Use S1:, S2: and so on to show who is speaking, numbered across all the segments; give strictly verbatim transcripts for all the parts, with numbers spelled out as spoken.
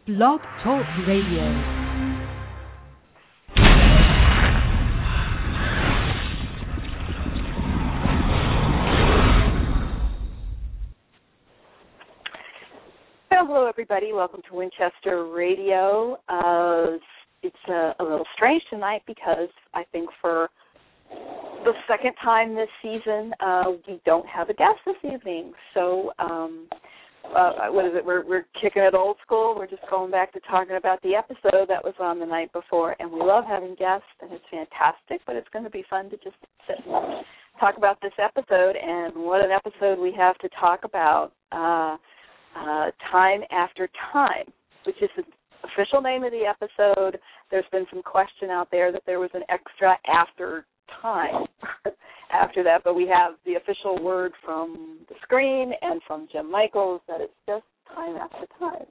S1: Blog Talk Radio.
S2: Hello, everybody. Welcome to Winchester Radio. Uh, it's a, a little strange tonight because I think for the second time this season, uh, we don't have a guest this evening. So, um, uh, what is it? We're, we're kicking it old school. We're just going back to talking about the episode that was on the night before. And we love having guests, and it's fantastic, but it's going to be fun to just sit and talk about this episode. And what an episode we have to talk about. Uh, Uh, Time After Time, which is the official name of the episode. There's been some question out there that there was an extra after time after that, but we have the official word from the screen and from Jim Michaels that it's just Time After Time.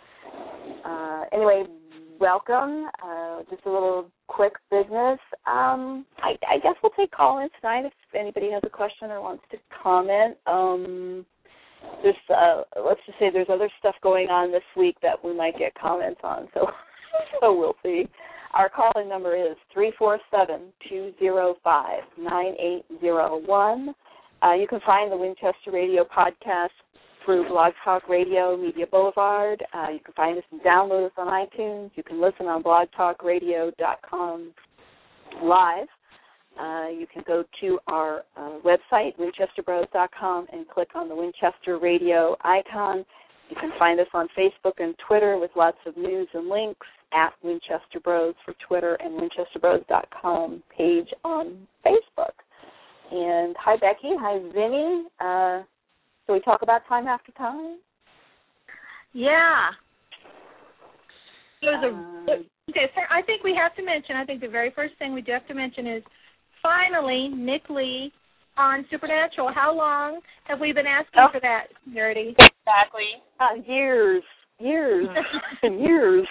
S2: Uh, anyway, welcome. Uh, just a little quick business. Um, I, I guess we'll take call-ins tonight if anybody has a question or wants to comment. Um, There's, uh, let's just say there's other stuff going on this week that we might get comments on, so so we'll see. Our call-in number is three four seven, two zero five, nine eight zero one. Uh, you can find the Winchester Radio podcast through Blog Talk Radio, Media Boulevard. Uh, you can find us and download us on iTunes. You can listen on blog talk radio dot com live. Uh, you can go to our uh, website, winchester bros dot com, and click on the Winchester Radio icon. You can find us on Facebook and Twitter with lots of news and links at Winchester Bros for Twitter and winchester bros dot com page on Facebook. And hi, Becky. Hi, Vinny. Uh, so we talk about Time After Time?
S3: Yeah. There's a,
S2: uh,
S3: okay, so I think we have to mention, I think the very first thing we do have to mention is finally, Nick Lee on Supernatural. How long have we been asking
S2: oh.
S3: for that, Verity?
S4: Exactly.
S2: Uh, years, years, and years.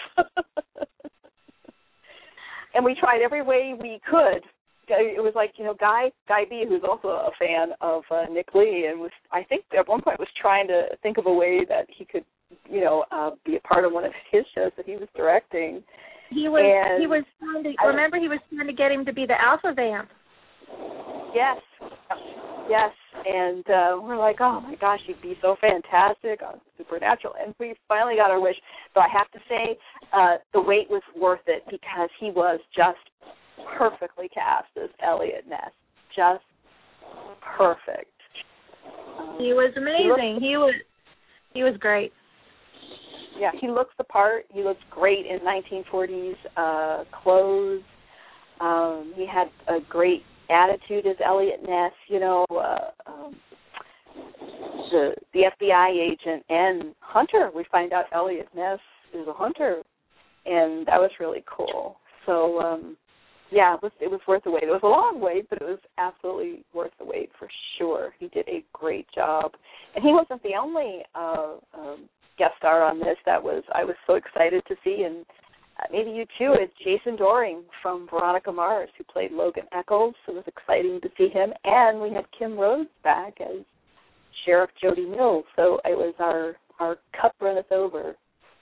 S2: And we tried every way we could. It was like, you know, Guy Guy B, who's also a fan of uh, Nick Lee, and was I think at one point was trying to think of a way that he could, you know, uh, be a part of one of his shows that he was directing.
S3: He was.
S2: And
S3: he was trying to remember. He was trying to get him to be the Alpha Vamp.
S2: Yes, yes, and uh, we're like, oh my gosh, he'd be so fantastic on Supernatural, and we finally got our wish. So I have to say, uh, the wait was worth it because he was just perfectly cast as Elliot Ness, just perfect. Um,
S3: he was amazing. He, looked, he was. He was great.
S2: Yeah, he looks the part. He looks great in nineteen forties uh, clothes. Um, he had a great attitude as Elliot Ness, you know, uh, um, the the F B I agent and hunter. We find out Elliot Ness is a hunter, and that was really cool. So, um, yeah, it was, it was worth the wait. It was a long wait, but it was absolutely worth the wait for sure. He did a great job, and he wasn't the only uh, um, guest star on this that was I was so excited to see, and uh, maybe you too. It's Jason Dohring from Veronica Mars, who played Logan Eccles. It was exciting to see him, and we had Kim Rhodes back as Sheriff Jody Mills. So it was our our cup runneth over.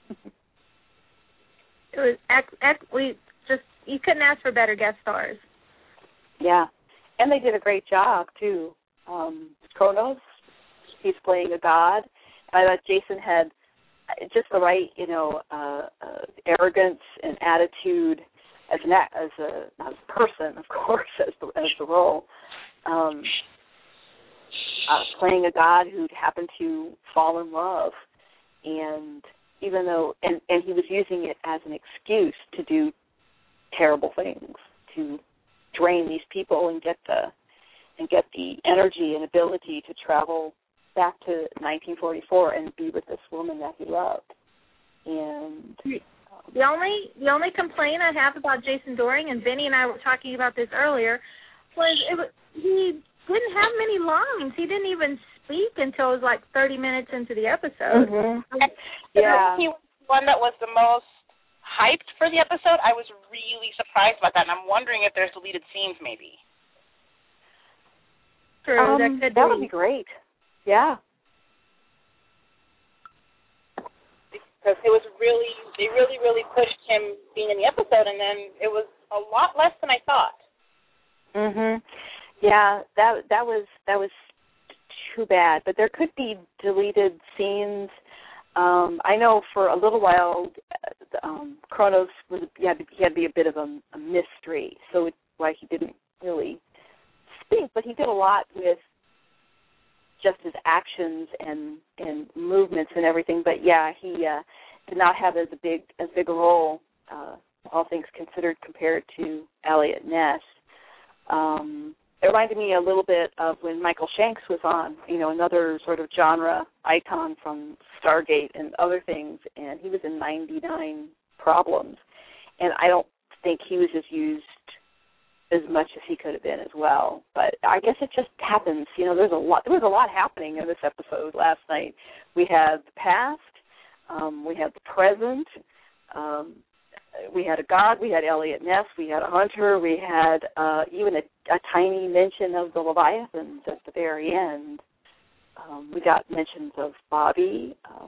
S3: It was ec- ec- we just you couldn't ask for better guest stars.
S2: Yeah, and they did a great job too. Um, Kronos, he's playing a god. I thought Jason had just the right, you know, uh, uh, arrogance and attitude as an as a as a person, of course, as the as the role. Um, uh, playing a god who happened to fall in love, and even though and, and he was using it as an excuse to do terrible things, to drain these people and get the and get the energy and ability to travel back to nineteen forty-four and be with this woman that he loved. And um,
S3: the only the only complaint I have about Jason Dohring, and Vinny and I were talking about this earlier, was it was, he didn't have many lines. He didn't even speak until it was like thirty minutes into the episode.
S2: Mm-hmm.
S4: Yeah, he was one that was the most hyped for the episode. I was really surprised about that, and I'm wondering if there's deleted scenes, maybe.
S3: True,
S2: um,
S3: that could
S2: that
S3: be.
S2: would be great. Yeah.
S4: Because it was really, they really pushed him being in the episode, and then it was a lot less than I thought.
S2: Mhm. Yeah, that that was that was too bad. But there could be deleted scenes. Um, I know for a little while, um, Kronos was he had, to, he had to be a bit of a, a mystery, so it's why he didn't really speak. But he did a lot with just his actions and, and movements and everything. But yeah, he uh, did not have as a big as big a role, uh, all things considered, compared to Elliot Ness. Um, it reminded me a little bit of when Michael Shanks was on, you know, another sort of genre icon from Stargate and other things, and he was in ninety-nine Problems, and I don't think he was as used as much as he could have been as well. But I guess it just happens, you know. There's a lot. There was a lot happening in this episode last night. We had the past, um, we had the present. Um, We had a god, we had Elliot Ness, we had a hunter, we had uh, even a, a tiny mention of the Leviathans at the very end. Um, we got mentions of Bobby. Uh,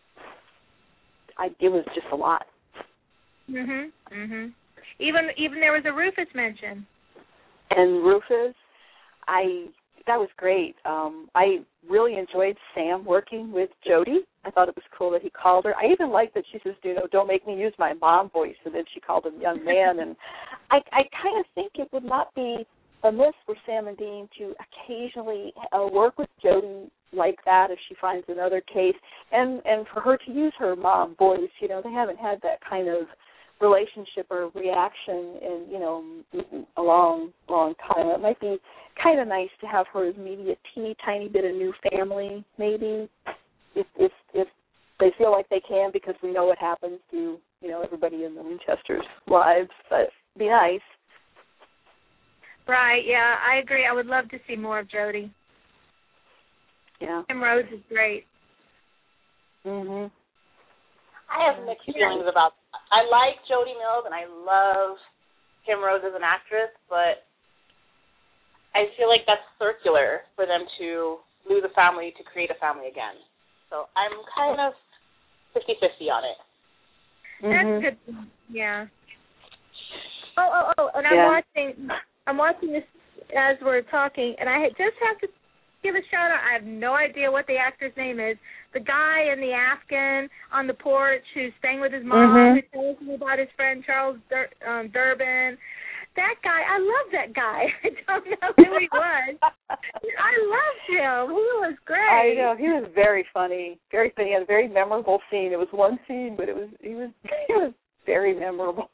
S2: I, it was just a lot.
S3: Mhm. Mhm. Even even there was a Rufus mention.
S2: And Rufus, I that was great. Um, I really enjoyed Sam working with Jody. I thought it was cool that he called her. I even liked that she says, you know, don't make me use my mom voice, and then she called him young man. And I, I kind of think it would not be amiss for Sam and Dean to occasionally uh, work with Jody like that if she finds another case, and, and for her to use her mom voice. You know, they haven't had that kind of relationship or reaction in, you know, a long, long time. It might be kind of nice to have her as maybe a teeny tiny bit of new family, maybe, if if if they feel like they can, because we know what happens to, you know, everybody in the Winchesters' lives. But it'd be nice.
S3: Right, yeah, I agree. I would love to see more of Jody.
S2: Yeah.
S3: Kim Rhodes is great.
S2: Mhm.
S4: I have mixed feelings about I like Jody Mills, and I love Kim Rhodes as an actress, but I feel like that's circular for them to lose a family to create a family again. So I'm kind of fifty-fifty on it.
S3: That's
S2: mm-hmm.
S3: good. Yeah. Oh, oh, oh, and I'm
S2: yeah.
S3: watching I'm watching this as we're talking, and I just have to give a shout out. I have no idea what the actor's name is. The guy in the Afghan on the porch who's staying with his mom,
S2: mm-hmm.
S3: who tells me about his friend Charles Dur- um, Durbin. That guy, I love that guy. I don't know who he was. I loved him. He was great.
S2: I know, he was very funny, very funny. He had a very memorable scene. It was one scene, but it was he was he was very memorable.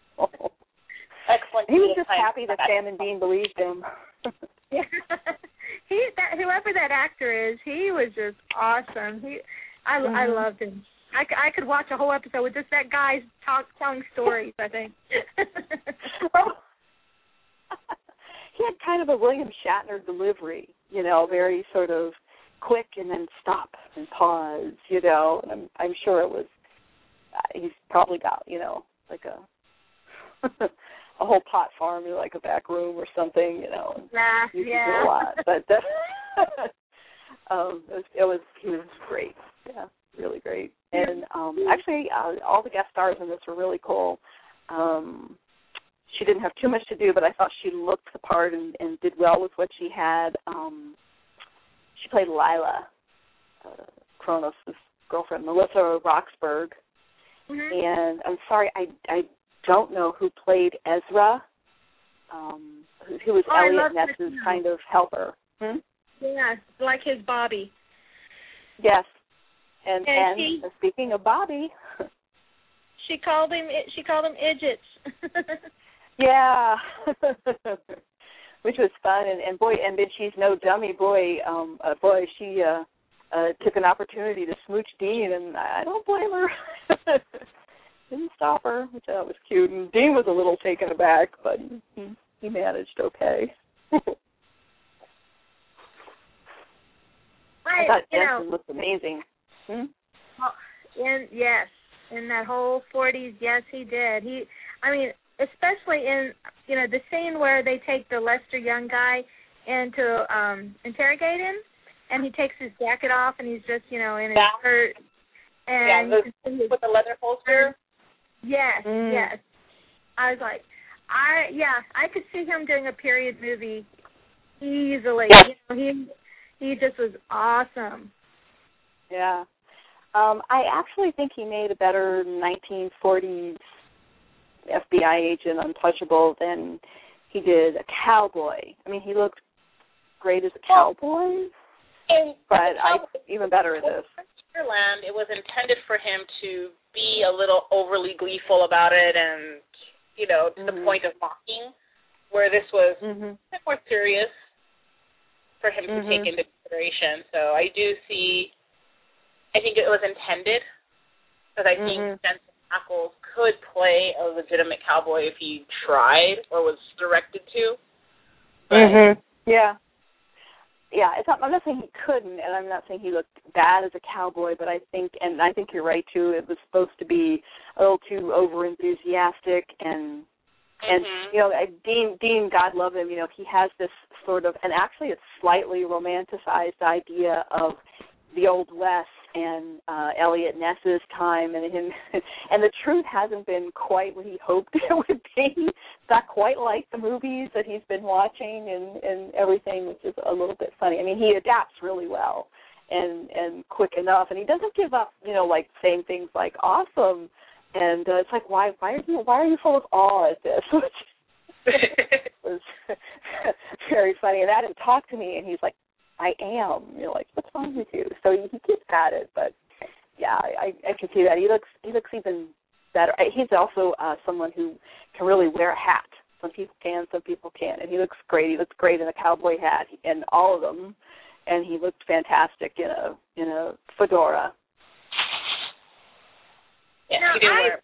S4: Excellent.
S2: He was just happy that Sam and Dean believed him.
S3: Yeah. He that whoever that actor is, he was just awesome. He, I mm-hmm. I loved him. I, I could watch a whole episode with just that guy talk telling stories, I think.
S2: He had kind of a William Shatner delivery, you know, very sort of quick and then stop and pause, you know. And I'm I'm sure it was. Uh, he's probably got, you know, like a a whole pot farm, you know, like a back room or something, you know.
S3: Nah,
S2: you
S3: yeah.
S2: can do a lot, but uh, um, it was, it was he was great, yeah, really great. And um, actually, uh, all the guest stars in this were really cool. Um, she didn't have too much to do, but I thought she looked the part and, and did well with what she had. Um, she played Lila, uh, Kronos' girlfriend, Melissa Roxburgh.
S3: Mm-hmm.
S2: And I'm sorry, I, I don't know who played Ezra, um, who, who was
S3: oh,
S2: Elliot Ness's kind of helper. Hmm?
S3: Yeah, like his Bobby.
S2: Yes. And,
S3: and,
S2: and
S3: she,
S2: speaking of Bobby,
S3: she called him she called him Idgits.
S2: Yeah, which was fun, and, and boy, and then she's no dummy, boy. Um, uh, boy, she uh, uh, took an opportunity to smooch Dean, and I don't blame her. Didn't stop her, which I thought was cute. And Dean was a little taken aback, but he he managed okay.
S3: I,
S2: I thought
S3: you
S2: Jensen
S3: know,
S2: looked amazing. Hmm?
S3: Well, in yes, in that whole forties, yes, he did. He, I mean. Especially in, you know, the scene where they take the Lester Young guy in to um, interrogate him, and he takes his jacket off, and he's just, you know, in his
S4: yeah.
S3: shirt. And
S4: yeah, the, with the leather holster.
S2: Mm.
S3: yes. I was like, I yeah, I could see him doing a period movie easily.
S2: Yes.
S3: You know, he he just was awesome.
S2: Yeah. Um, I actually think he made a better nineteen forties F B I agent Untouchable than he did a cowboy. I mean, he looked great as a cowboy,
S4: and
S2: but I even better at this.
S4: Wonderland, it was intended for him to be a little overly gleeful about it and, you know, to
S2: mm-hmm.
S4: the point of mocking, where this was
S2: mm-hmm.
S4: a bit more serious for him
S2: mm-hmm.
S4: to take into consideration. So I do see, I think it was intended, because I
S2: mm-hmm.
S4: think Jensen Ackles could play a legitimate cowboy if he tried or was directed to. But
S2: mm-hmm. Yeah. Yeah, it's not, I'm not saying he couldn't, and I'm not saying he looked bad as a cowboy, but I think, and I think you're right, too, it was supposed to be a little too over-enthusiastic, and, and
S4: mm-hmm.
S2: you know, Dean, Dean, God love him, you know, he has this sort of, and actually it's slightly romanticized idea of the Old West and uh, Elliot Ness's time, and him, and the truth hasn't been quite what he hoped it would be. It's not quite like the movies that he's been watching and, and everything, which is a little bit funny. I mean, he adapts really well and and quick enough, and he doesn't give up, you know, like saying things like "awesome," and uh, it's like, why why are you why are you full of awe at this? Which was very funny. And Adam talked to me, and he's like, I am. You're like, what's wrong with you? So he, he keeps at it, but yeah, I, I can see that. He looks he looks even better. He's also uh, someone who can really wear a hat. Some people can, some people can't, and he looks great. He looks great in a cowboy hat, in all of them, and he looked fantastic in a in a fedora.
S4: Yeah,
S3: now,
S4: he did
S3: I,
S4: wear it.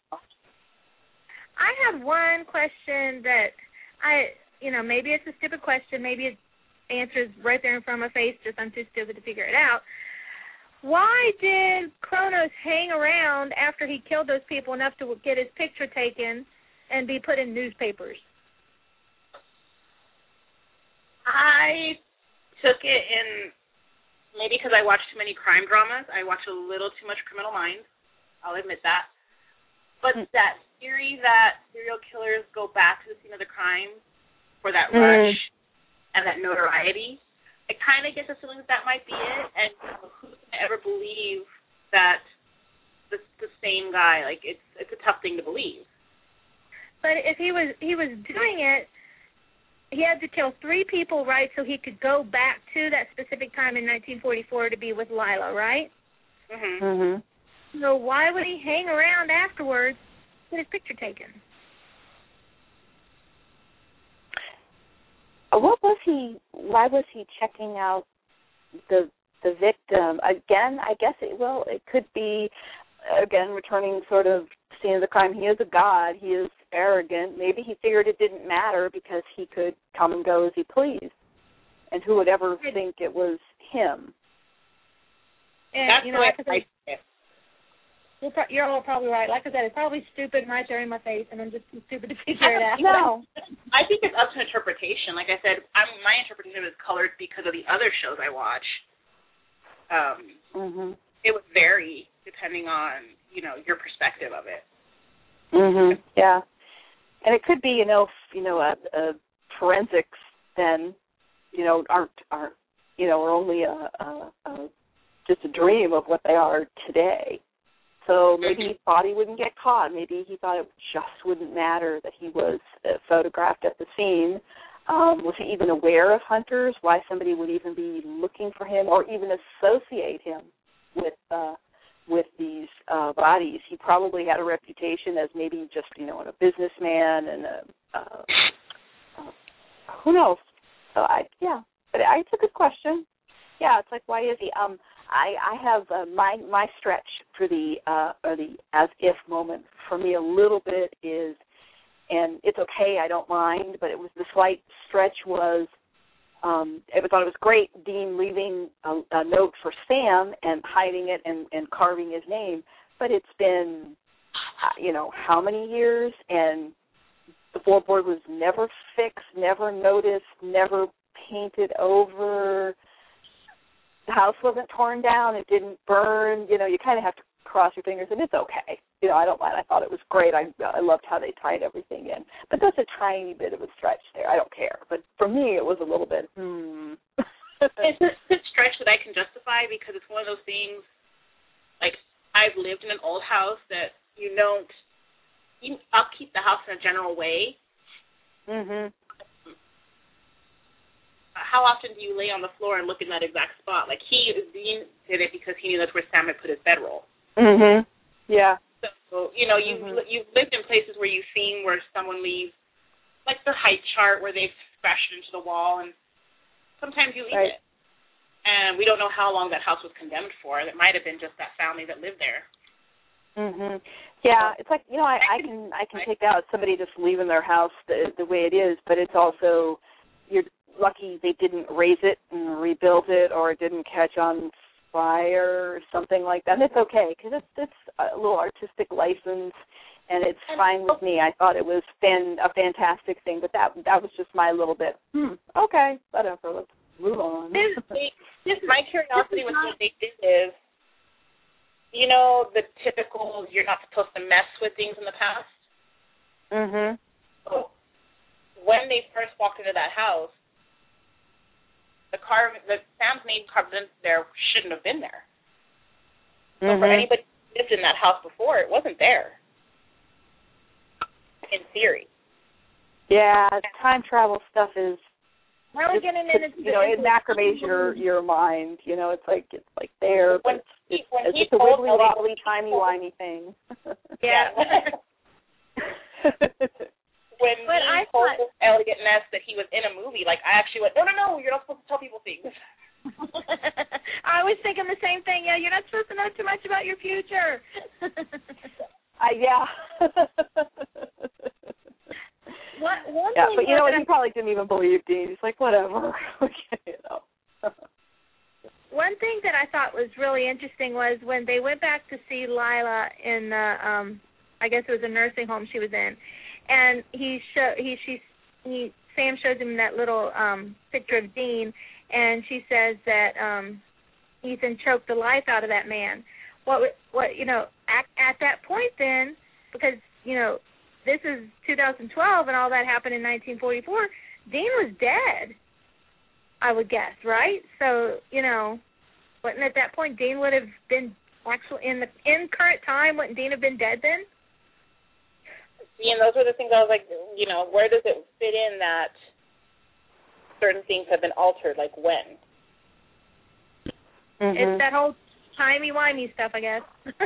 S3: I have one question that I, you know, maybe it's a stupid question, maybe it's answers right there in front of my face, just I'm too stupid to figure it out. Why did Kronos hang around after he killed those people enough to get his picture taken and be put in newspapers?
S4: I took it in, maybe because I watched too many crime dramas. I watched a little too much Criminal Minds. I'll admit that. But mm. that theory that serial killers go back to the scene of the crime for that rush, mm. and that notoriety, I kind of get the feeling that that might be it, and you know, who's going to ever believe that the, the same guy? Like, it's it's a tough thing to believe.
S3: But if he was he was doing it, he had to kill three people, right, so he could go back to that specific time in nineteen forty-four to be with Lila, right?
S4: Mm-hmm.
S2: Mm-hmm.
S3: So why would he hang around afterwards to get his picture taken?
S2: What was he? Why was he checking out the the victim again? I guess it well, it could be again returning sort of scene of the crime. He is a god. He is arrogant. Maybe he figured it didn't matter because he could come and go as he pleased, and who would ever think it was him?
S3: And
S4: That's
S3: you know,
S4: what
S3: like
S4: I.
S3: You're, pro- you're all probably right. Like I said, it's probably stupid right there in my face, and I'm just too stupid to figure it out.
S2: No.
S4: I think it's up to interpretation. Like I said, I'm, my interpretation is colored because of the other shows I watch. Um,
S2: mm-hmm.
S4: It would vary depending on, you know, your perspective of it.
S2: Mhm. Yeah. And it could be, you know, f- you know, a, a forensics then, you know, aren't aren't you know, are only a, a, a just a dream of what they are today. So maybe he thought he wouldn't get caught. Maybe he thought it just wouldn't matter that he was uh, photographed at the scene. Um, was he even aware of hunters? Why somebody would even be looking for him or even associate him with uh, with these uh, bodies? He probably had a reputation as maybe just, you know, a businessman and a, uh, uh, who knows? So I, yeah, but it's a good question. Yeah, it's like, why is he? Um, I, I have uh, my my stretch for the uh, or the as if moment for me a little bit is, and it's okay, I don't mind, but it was the slight stretch was, um, I thought it was great, Dean leaving a, a note for Sam and hiding it and, and carving his name, but it's been, you know, how many years, and the floorboard was never fixed, never noticed, never painted over. The house wasn't torn down. It didn't burn. You know, you kind of have to cross your fingers, and it's okay. You know, I don't mind. I thought it was great. I I loved how they tied everything in. But that's a tiny bit of a stretch there. I don't care. But for me, it was a little bit, hmm.
S4: It's a stretch that I can justify because it's one of those things, like, I've lived in an old house that you don't, you upkeep the house in a general way.
S2: Mm-hmm.
S4: How often do you lay on the floor and look in that exact spot? Like, he Dean did it because he knew that's where Sam had put his bedroll.
S2: Mm-hmm. Yeah.
S4: So, you know, you've,
S2: mm-hmm.
S4: you've lived in places where you've seen where someone leaves, like the height chart where they've scratched into the wall, and sometimes you leave
S2: right.
S4: it. And we don't know how long that house was condemned for. It might have been just that family that lived there.
S2: Mhm. Yeah, it's like, you know, I, I can I can take out somebody just leaving their house the the way it is, but it's also, you're lucky they didn't raise it and rebuild it, or it didn't catch on fire or something like that. And it's okay because it's it's a little artistic license, and it's fine with me. I thought it was fan, a fantastic thing, but that that was just my little bit. Hmm. Okay, whatever. Let's move on.
S4: Just my curiosity with what they did is, you know, the typical you're not supposed to mess with things in the past.
S2: Mhm.
S4: So when they first walked into that house, the carv the Sam's name carved in there shouldn't have been there. So
S2: mm-hmm.
S4: for anybody who lived in that house before, it wasn't there. In theory.
S2: Yeah, time travel stuff is.
S3: Now we're getting into
S2: you know, it macramays your your mind. You know, it's like it's like there, but
S4: when
S2: it's,
S4: he,
S2: it's,
S4: when
S2: it's
S4: he
S2: a
S4: told
S2: wiggly
S4: Ellie,
S2: wobbly, timey wimey thing.
S4: Yeah. When
S3: but
S4: he
S3: I
S4: told
S3: thought,
S4: Elliot Ness that he was in a movie, like, I actually went, no, no, no, you're not supposed to tell people things.
S3: I was thinking the same thing. Yeah, you're not supposed to know too much about your future.
S2: uh, yeah.
S3: What, one
S2: yeah,
S3: thing
S2: but you know what?
S3: I,
S2: He probably didn't even believe Dean. He's like, whatever. Okay, you know.
S3: One thing that I thought was really interesting was when they went back to see Lila in the, um, I guess it was a nursing home she was in, and he show he she he Sam shows him that little um, picture of Dean, and she says that um, Ethan choked the life out of that man. What what you know at at that point then, because you know. This is two thousand twelve, and all that happened in nineteen forty-four. Dean was dead, I would guess, right? So, you know, wouldn't at that point Dean would have been actually in the in current time? Wouldn't Dean have been dead then?
S4: See, and those were the things I was like, you know, where does it fit in that certain things have been altered? Like when?
S2: Mm-hmm.
S3: It's that whole timey-wimey stuff, I guess.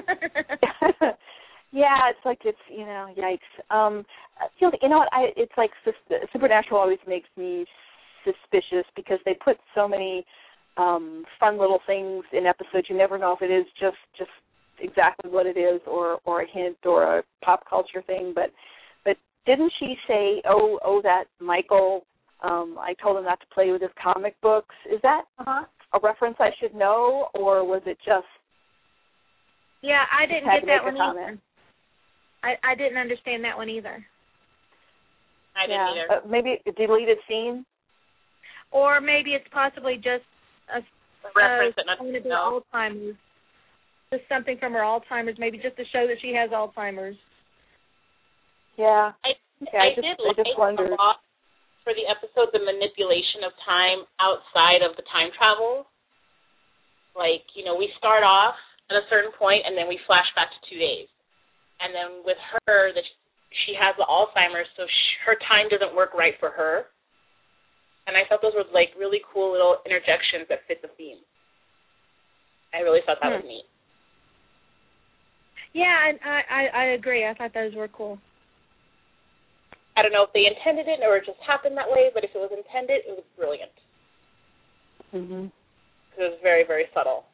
S2: Yeah, it's like it's, you know, yikes. Um, you know, you know what? I it's like Supernatural always makes me suspicious because they put so many um, fun little things in episodes. You never know if it is just just exactly what it is, or or a hint, or a pop culture thing. But but didn't she say, oh oh that Michael? Um, I told him not to play with his comic books. Is that
S3: uh-huh.
S2: a reference I should know, or was it just?
S3: Yeah, I didn't
S2: get
S3: that one either. I, I didn't understand that one either.
S4: I didn't
S2: yeah.
S4: either.
S2: Uh, maybe a deleted scene?
S3: Or maybe it's possibly just a,
S4: a reference
S3: uh,
S4: that nothing
S3: to Alzheimer's. Just something from her Alzheimer's, maybe just to show that she has Alzheimer's.
S2: Yeah.
S4: I,
S2: yeah,
S4: I,
S2: I just,
S4: did
S2: I just
S4: like
S2: wondered.
S4: a lot for the episode, the manipulation of time outside of the time travel. Like, you know, we start off at a certain point, and then we flash back to two days. And then with her, that she has the Alzheimer's, so she, her time doesn't work right for her. And I thought those were, like, really cool little interjections that fit the theme. I really thought that hmm. was neat.
S3: Yeah, I, I I agree. I thought those were cool.
S4: I don't know if they intended it or it just happened that way, but if it was intended, it was brilliant.
S2: Mm-hmm.
S4: It was very, very subtle.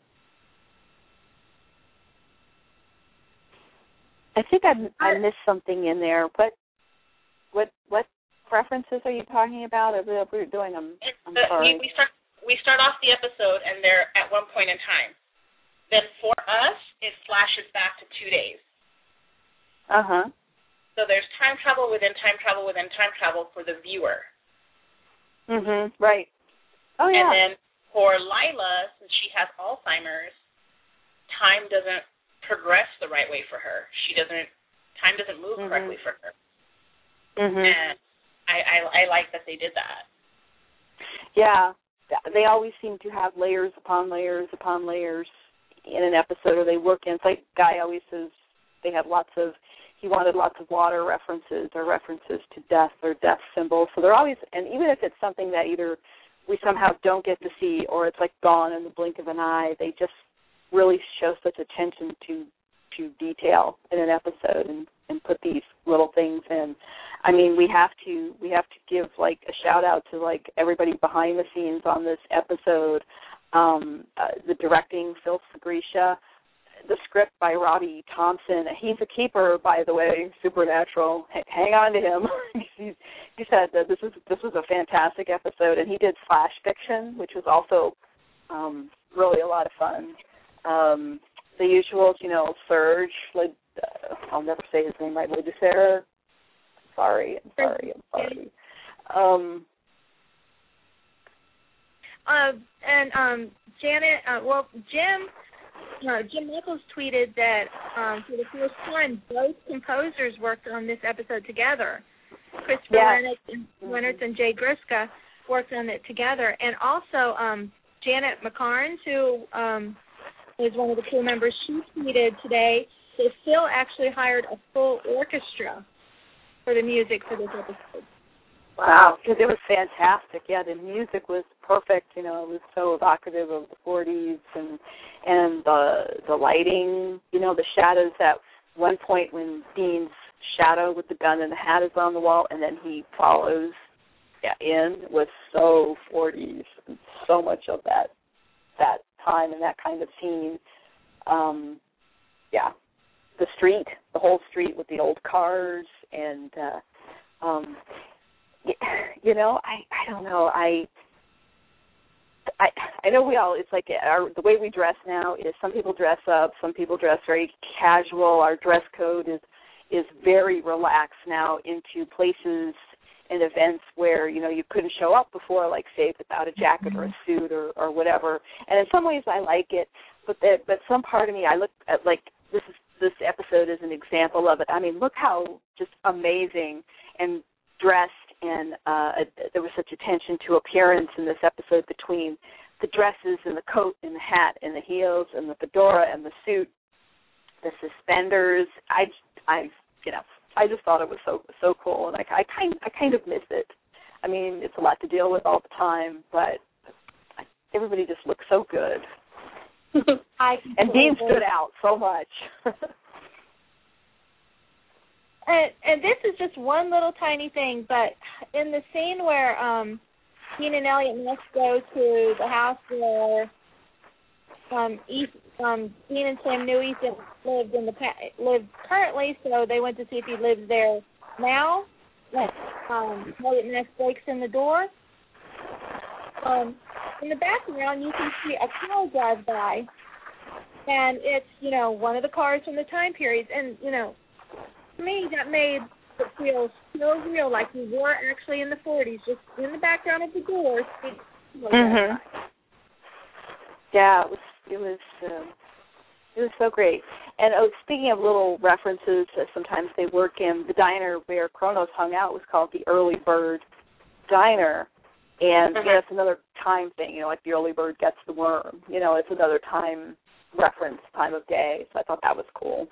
S2: I think I, I missed something in there. What what what references are you talking about? If we're doing them, I'm
S4: the,
S2: sorry.
S4: We, we start we start off the episode and they're at one point in time. Then for us, it flashes back to two days.
S2: Uh huh.
S4: So there's time travel within time travel within time travel for the viewer.
S2: Mhm. Right. Oh yeah.
S4: And then for Lila, since she has Alzheimer's, time doesn't progress the right way for her. She doesn't, time doesn't move mm-hmm. correctly for her.
S2: Mm-hmm.
S4: And I, I, I like that they did that.
S2: Yeah, they always seem to have layers upon layers upon layers in an episode, or they work in. It's like Guy always says they have lots of, he wanted lots of water references or references to death or death symbols. So they're always, and even if it's something that either we somehow don't get to see or it's like gone in the blink of an eye, they just really show such attention to to detail in an episode and, and put these little things in. I mean, we have to we have to give like a shout out to like everybody behind the scenes on this episode. Um, uh, the directing, Phil Segrisha, the script by Robbie Thompson. He's a keeper, by the way, Supernatural. H- hang on to him. He's, he said that this is this was a fantastic episode, and he did Flash Fiction, which was also um, really a lot of fun. Um, the usuals, you know, Serge. Like, uh, I'll never say his name right. Ledusera. Sorry, I'm sorry, I'm sorry. Um,
S3: uh, and um, Janet. Uh, well, Jim. Uh, Jim Michaels tweeted that um, for the first time, both composers worked on this episode together. Christopher
S2: yes.
S3: Lennox and, mm-hmm. and Jay Griska worked on it together. And also um, Janet McCarnes, who um, is one of the crew members, she tweeted today that Phil actually hired a full orchestra for the music for this episode.
S2: Wow, because it was fantastic. Yeah, the music was perfect. You know, it was so evocative of the forties, and and the the lighting. You know, the shadows. At one point, when Dean's shadow with the gun and the hat is on the wall, and then he follows yeah, in, was so forties. And so much of that that time and that kind of scene. Um, yeah, the street, the whole street with the old cars, and uh, um. You know, I, I don't know. I, I I know we all. It's like our, the way we dress now is some people dress up, some people dress very casual. Our dress code is is very relaxed now into places and events where you know you couldn't show up before, like say without a jacket or a suit or, or whatever. And in some ways, I like it, but that but some part of me, I look at like this is this episode is an example of it. I mean, look how just amazing and dressed. And uh, there was such attention to appearance in this episode between the dresses and the coat and the hat and the heels and the fedora and the suit, the suspenders. I, I, you know, I just thought it was so so cool, and I, I kind I kind of miss it. I mean, it's a lot to deal with all the time, but everybody just looks so good.
S3: I
S2: and Dean stood out so much.
S3: And, and this is just one little tiny thing, but in the scene where um, Dean and Elliot Ness go to the house where um, Ethan, um, Dean and Sam knew Ethan lived in the lived currently, so they went to see if he lives there now. Um, Elliot Ness breaks in the door. Um, in the background, you can see a car drive by, and it's you know one of the cars from the time periods, and you know. To me, that made it feel so real, like we were actually in the forties, just in the background of the door.
S2: Mm-hmm. Yeah, it was it was um, it was so great. And oh, speaking of little references that sometimes they work in, the diner where Kronos hung out was called the Early Bird Diner, and mm-hmm. you know, it's another time thing. You know, like the early bird gets the worm. You know, it's another time reference, time of day. So I thought that was cool.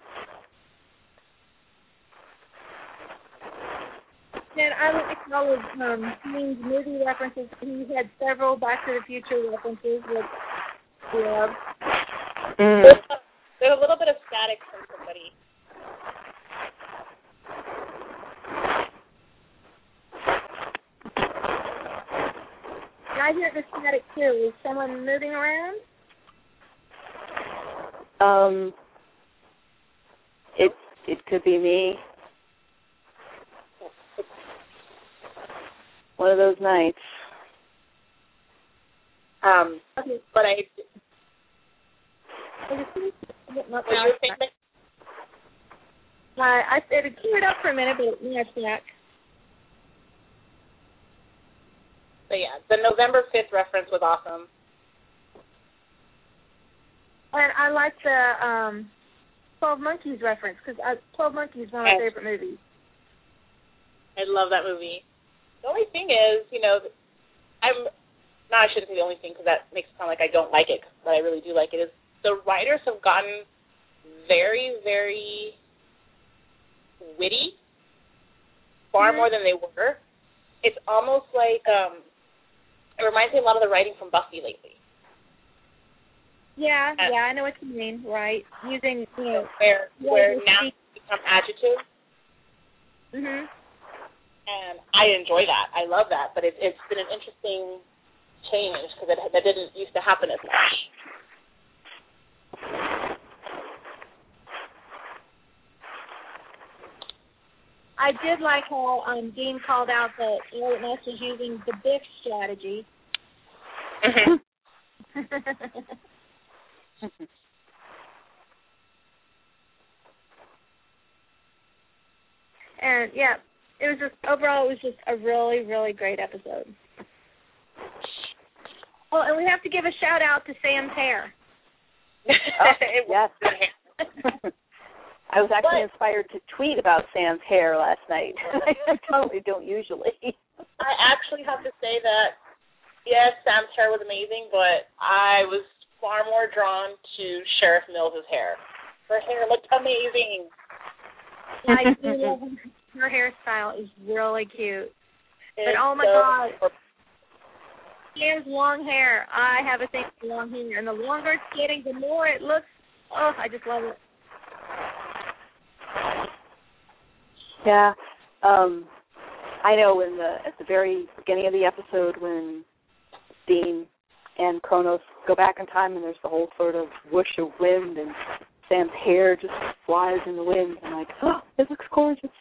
S3: And I like all of um, Dean's movie references. He had several Back to the Future references, which we love.
S2: Mm.
S4: There's, a, there's a little bit of static from somebody.
S3: And I hear the static too. Is someone moving around?
S2: Um, it it could be me. One of those nights.
S4: Um, but I.
S3: Uh, I said it cleared up for a minute, but yeah, it's back.
S4: But yeah, the November fifth reference was awesome.
S3: And I like the um, twelve Monkeys reference, because uh, twelve Monkeys is one of my favorite movies.
S4: I love that movie. The only thing is, you know, I'm, no, I shouldn't say the only thing because that makes it sound like I don't like it, but I really do like it, is the writers have gotten very, very witty, far
S3: mm-hmm.
S4: more than they were. It's almost like, um, it reminds me a lot of the writing from Buffy lately.
S3: Yeah,
S4: and,
S3: yeah, I know what you mean, right. Using, you know,
S4: where, where nouns become adjectives.
S3: Mm-hmm.
S4: And I enjoy that. I love that. But it, it's been an interesting change because it, that didn't used to happen as much.
S3: I did like how um, Dean called out that Elliot Ness was using the Biff strategy.
S4: Mm-hmm.
S3: And, yeah, it was just, overall, it was just a really, really great episode. Oh, and we have to give a shout-out to Sam's hair.
S2: Oh, yes. I was actually
S4: but,
S2: inspired to tweet about Sam's hair last night. I totally don't usually.
S4: I actually have to say that, yes, Sam's hair was amazing, but I was far more drawn to Sheriff Mills' hair. Her hair looked amazing.
S3: I do love her hairstyle is really cute.
S4: It's
S3: but oh my
S4: so
S3: God,
S4: perfect.
S3: She has long hair. I have a thing for long hair, and the longer it's getting, the more it looks. Oh, I just love it.
S2: Yeah, um, I know in the at the very beginning of the episode when Dean and Kronos go back in time, and there's the whole sort of whoosh of wind, and Sam's hair just flies in the wind. I'm like, oh, it looks gorgeous.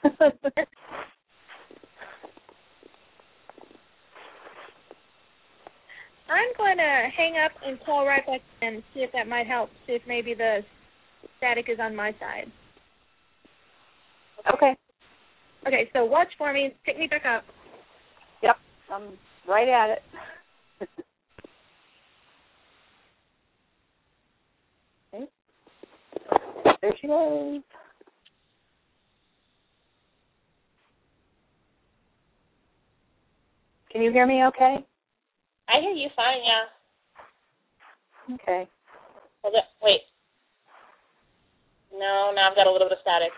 S3: I'm going to hang up and call right back and see if that might help, see if maybe the static is on my side.
S2: Okay.
S3: Okay, so watch for me. Pick me back up.
S2: Yep, I'm right at it. Okay. There she goes. Can you hear me okay?
S4: I hear you fine, yeah.
S2: Okay.
S4: Hold it. Wait. No, now I've got a little bit of static.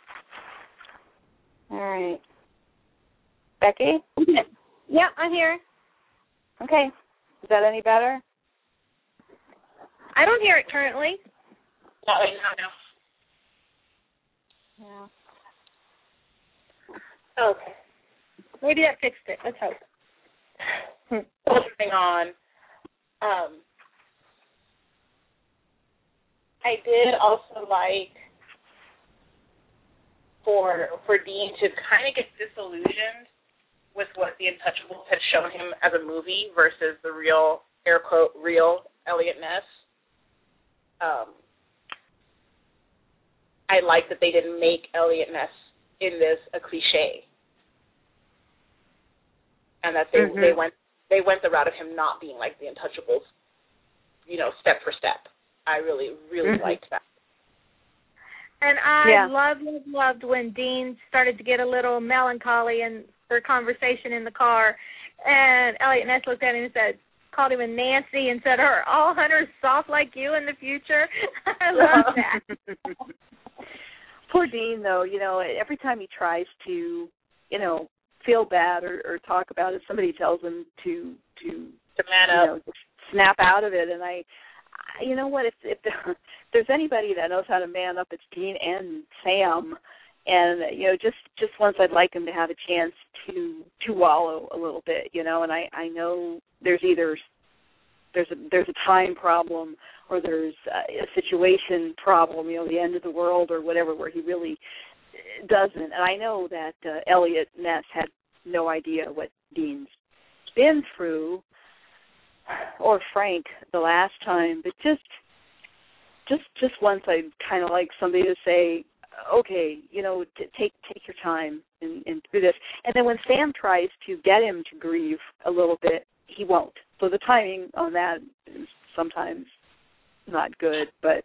S2: All right. Becky?
S3: Okay. Yeah, I'm here.
S2: Okay. Is that any better?
S3: I don't hear it currently.
S4: Not right now, no.
S2: Yeah.
S4: Okay.
S3: Maybe that fixed it. Let's hope.
S4: Moving on. Um, I did also like for for Dean to kind of get disillusioned with what The Untouchables had shown him as a movie versus the real, air quote, real Elliot Ness. Um, I like that they didn't make Elliot Ness in this a cliche, and that they mm-hmm. they went they went the route of him not being like The Untouchables, you know, step for step. I really really mm-hmm. liked that.
S3: And I
S2: yeah.
S3: loved, loved, loved when Dean started to get a little melancholy in their conversation in the car, and Elliot Ness looked at him and said, called him a Nancy and said, "Are all hunters soft like you in the future?" I love that.
S2: Poor Dean, though, you know, every time he tries to, you know, feel bad or, or talk about it, somebody tells him to to,
S4: to man
S2: you
S4: up.
S2: know, just snap out of it. And I, I you know what, if, if there, if there's anybody that knows how to man up, it's Dean and Sam. And, you know, just, just once I'd like him to have a chance to to wallow a little bit, you know, and I, I know there's either there's a, there's a time problem or there's a situation problem, you know, the end of the world or whatever, where he really doesn't. And I know that uh, Elliot Ness had no idea what Dean's been through, or Frank the last time, but just just just once I'd kind of like somebody to say, okay, you know, t- take take your time and, and do this. And then when Sam tries to get him to grieve a little bit, he won't. So the timing on that is sometimes not good. But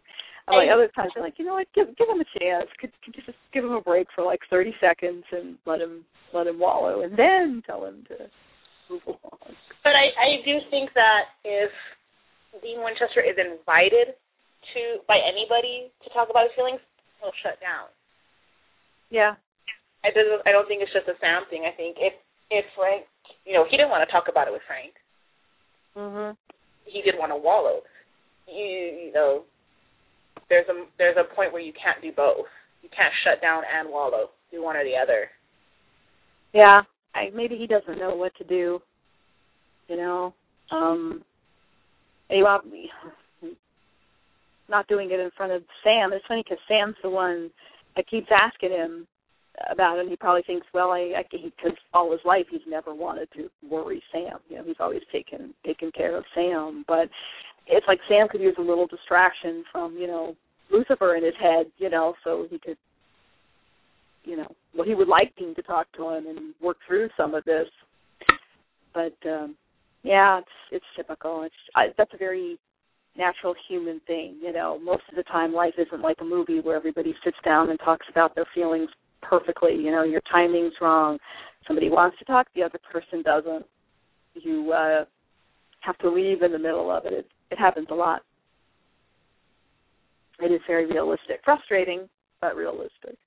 S2: And like other times, I'm like, you know what, give give him a chance. Could could you just give him a break for like thirty seconds and let him let him wallow, and then tell him to move along.
S4: But I, I do think that if Dean Winchester is invited to by anybody to talk about his feelings, he'll shut down.
S2: Yeah.
S4: I don't, I don't think it's just a Sam thing. I think if, if Frank, you know, he didn't want to talk about it with Frank.
S2: Mm-hmm.
S4: He did want to wallow. You, you know, there's a there's a point where you can't do both. You can't shut down and wallow. Do one or the other.
S2: Yeah. I, maybe he doesn't know what to do. You know, um, he, not doing it in front of Sam. It's funny because Sam's the one that keeps asking him about it. And he probably thinks, well, I, I because all his life he's never wanted to worry Sam. You know, he's always taken taken care of Sam. But it's like Sam could use a little distraction from, you know, Lucifer in his head, you know, so he could, you know, well, he would like Dean to talk to him and work through some of this. But um, yeah, it's it's typical. It's I, that's a very natural human thing, you know. Most of the time, life isn't like a movie where everybody sits down and talks about their feelings perfectly. You know, your timing's wrong. Somebody wants to talk, the other person doesn't. You uh, have to leave in the middle of it. It, it happens a lot. It is very realistic, frustrating, but realistic.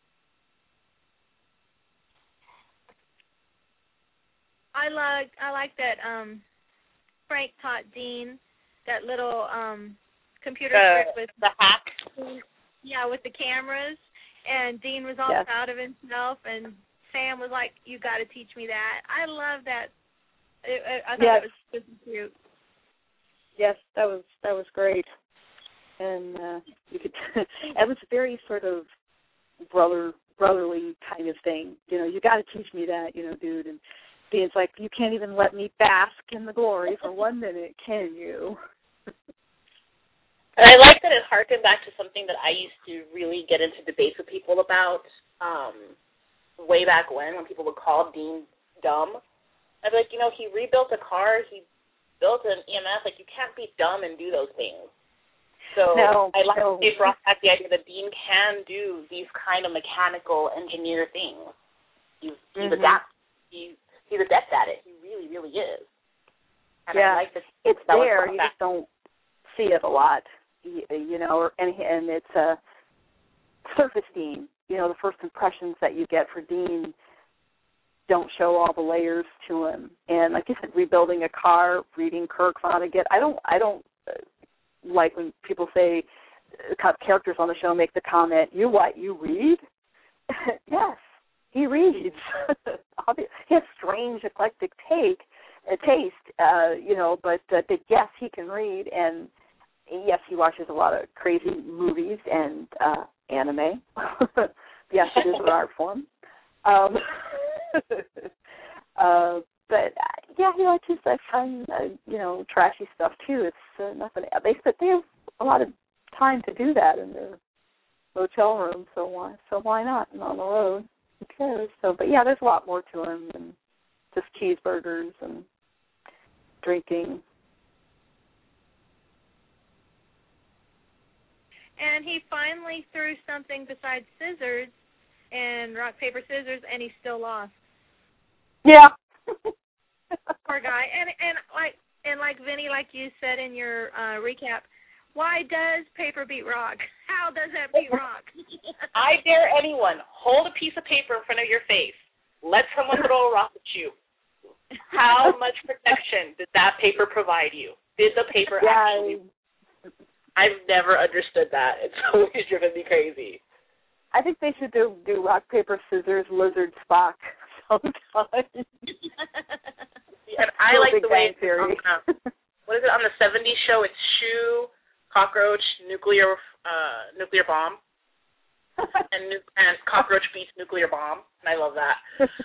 S3: I like I like that um, Frank taught Dean that little um, computer
S4: the,
S3: trick with
S4: the hack.
S3: Yeah, with the cameras, and Dean was all
S2: yes.
S3: proud of himself, and Sam was like, "You got to teach me that." I love that. It, I thought
S2: yes.
S3: it was super cute.
S2: Yes, that was that was great, and uh, you could. It was very sort of brother brotherly kind of thing. You know, you got to teach me that, you know, dude. And Dean's like, you can't even let me bask in the glory for one minute, can you?
S4: And I like that it harkened back to something that I used to really get into debates with people about um, way back when, when people would call Dean dumb. I'd be like, you know, he rebuilt a car, he built an E M S, like, you can't be dumb and do those things. So
S2: no,
S4: I like
S2: no.
S4: to brought back the idea that Dean can do these kind of mechanical engineer things. He's, he's
S2: mm-hmm.
S4: adapted. He's, he's adept at it. He really, really is. And
S2: yeah,
S4: I like that
S2: it's
S4: that
S2: there.
S4: Was
S2: you just don't see it a lot, you know, and, and it's a surface Dean. You know, the first impressions that you get for Dean don't show all the layers to him. And like you said, rebuilding a car, reading Kirk Vonnegut. I don't, I don't uh, like when people say uh, characters on the show make the comment, "You what? You read?" Yes, he reads. He has strange, eclectic take, uh, taste, uh, you know, but uh, but yes, he can read, and yes, he watches a lot of crazy movies and uh, anime. Yes, it is an art form. Um, uh, but uh, yeah, he likes his uh, fun, uh, you know, trashy stuff too. It's uh, nothing. They said they have a lot of time to do that in their motel room, so why? So why not? And on the road, who cares? So, but yeah, there's a lot more to him than just cheeseburgers and drinking.
S3: And he finally threw something besides scissors and rock, paper, scissors, and he still lost.
S2: Yeah.
S3: Poor guy. And and like and like Vinny, like you said in your uh, recap, why does paper beat rock? How does that beat rock?
S4: I dare anyone hold a piece of paper in front of your face. Let someone throw a rock at you. How much protection did that paper provide you? Did the paper
S2: yeah,
S4: actually? I've never understood that. It's always driven me crazy.
S2: I think they should do, do rock, paper, scissors, lizard, Spock sometime.
S4: And I like the way, um, uh, what is it, on the seventies show, it's shoe, cockroach, nuclear uh, nuclear bomb, and, nu- and cockroach beats nuclear bomb, and I love that.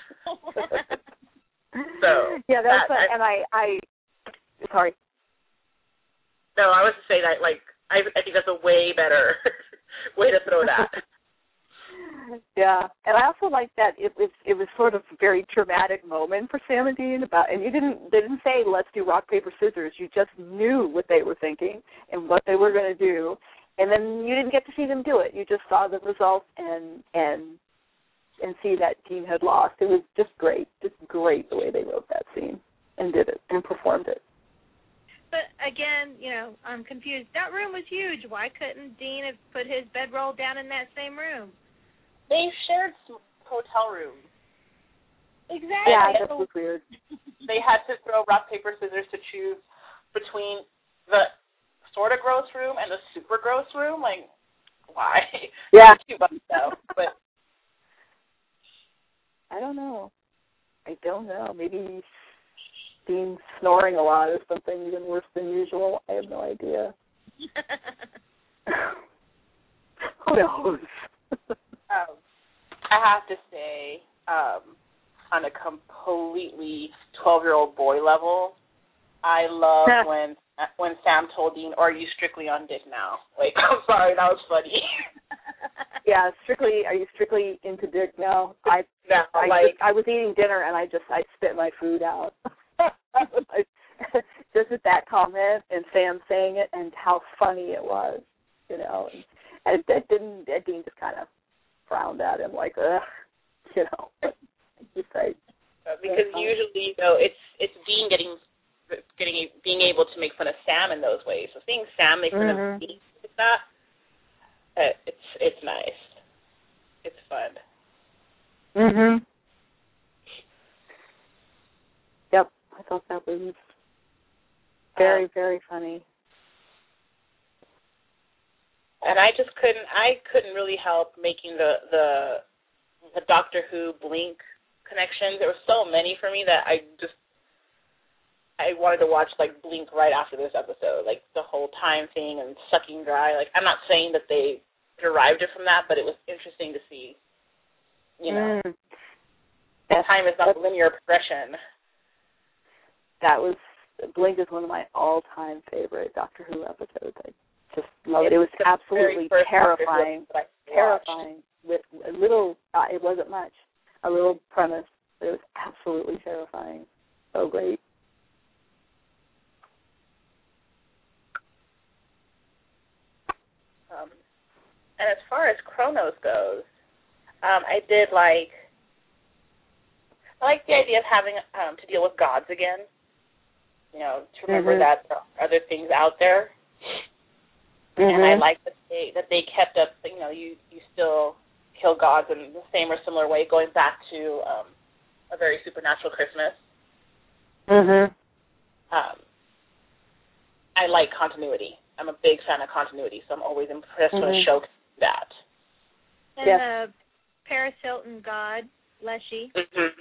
S4: So
S2: yeah, that's
S4: that,
S2: a,
S4: I,
S2: and I, I, sorry.
S4: No, I was to say that, like, I, I think that's a way better way to throw that.
S2: Yeah, and I also like that it was it was sort of a very dramatic moment for Sam and Dean about, and you didn't they didn't say let's do rock paper scissors. You just knew what they were thinking and what they were going to do, and then you didn't get to see them do it. You just saw the results and and and see that Dean had lost. It was just great, just great the way they wrote that scene and did it and performed it.
S3: But again, you know, I'm confused. That room was huge. Why couldn't Dean have put his bedroll down in that same room?
S4: They shared some hotel rooms.
S3: Exactly.
S2: Yeah, that was weird.
S4: They had to throw rock, paper, scissors to choose between the sort of gross room and the super gross room. Like, why?
S2: Yeah.
S4: Too much though. But
S2: I don't know. I don't know. Maybe Dean's snoring a lot or something even worse than usual. I have no idea. Who knows?
S4: um, I have to say, um, on a completely twelve-year-old boy level, I love when when Sam told Dean, "Or are you strictly on dick now?" Like, I'm sorry, that was funny.
S2: Yeah, strictly. Are you strictly into dick now? I
S4: no,
S2: I,
S4: like,
S2: just, I was eating dinner and I just I spit my food out. Just at that comment and Sam saying it and how funny it was, you know, and that didn't. And Dean just kind of frowned at him like, ugh, you know. But just like,
S4: because usually, you know, it's it's Dean getting getting being able to make fun of Sam in those ways. So seeing Sam make fun
S2: mm-hmm.
S4: of Dean like that, uh, it's it's nice. It's fun.
S2: Mhm. Yep, I thought that was very um, very funny.
S4: And I just couldn't I couldn't really help making the the the Doctor Who Blink connections. There were so many for me that I just I wanted to watch like Blink right after this episode, like the whole time thing and sucking dry. Like, I'm not saying that they derived it from that, but it was interesting to see. You know, mm. time is not a linear progression.
S2: That was Blink is one of my all-time favorite Doctor Who episodes. I just love it. It was absolutely terrifying, terrifying with a little. Uh, it wasn't much, a little premise. But it was absolutely terrifying. So great.
S4: Um, and as far as Kronos goes, um, I did like, I like the idea of having um, to deal with gods again. You know, to remember mm-hmm. that there are other things out there. Mm-hmm. And I like that they that they kept up. You know, you you still kill gods in the same or similar way, going back to um, A Very Supernatural Christmas.
S2: Mhm.
S4: Um, I like continuity. I'm a big fan of continuity, so I'm always impressed mm-hmm. when a show can do that.
S3: And yes. the Paris Hilton god, Leshy.
S4: Mm-hmm.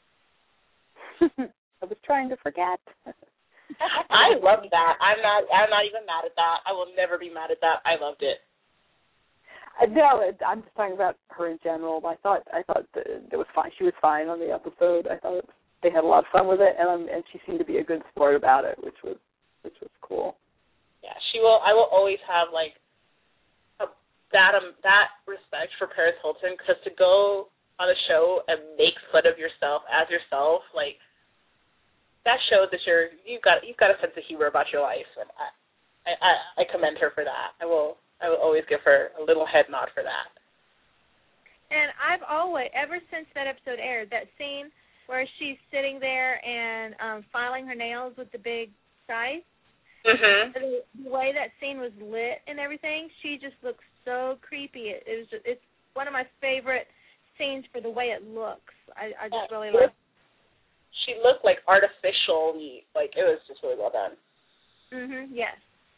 S2: I was trying to forget.
S4: I loved that. I'm not. I'm not even mad at that. I will never be mad at that. I loved it.
S2: Uh, no, it, I'm just talking about her in general. I thought. I thought that it was fine. She was fine on the episode. I thought they had a lot of fun with it, and um, and she seemed to be a good sport about it, which was which was cool.
S4: Yeah, she will. I will always have like a, that um, that respect for Paris Hilton, because to go on a show and make fun of yourself as yourself, like. That shows that you're you've got you've got a sense of humor about your life, and I, I I commend her for that. I will I will always give her a little head nod for that.
S3: And I've always, ever since that episode aired, that scene where she's sitting there and um, filing her nails with the big scythe,
S4: mm-hmm.
S3: the, the way that scene was lit and everything, she just looks so creepy. It, it was just, it's one of my favorite scenes for the way it looks. I, I just
S4: yeah,
S3: really love it.
S4: She looked like artificially, like it was just really well done.
S3: Mhm. Yes.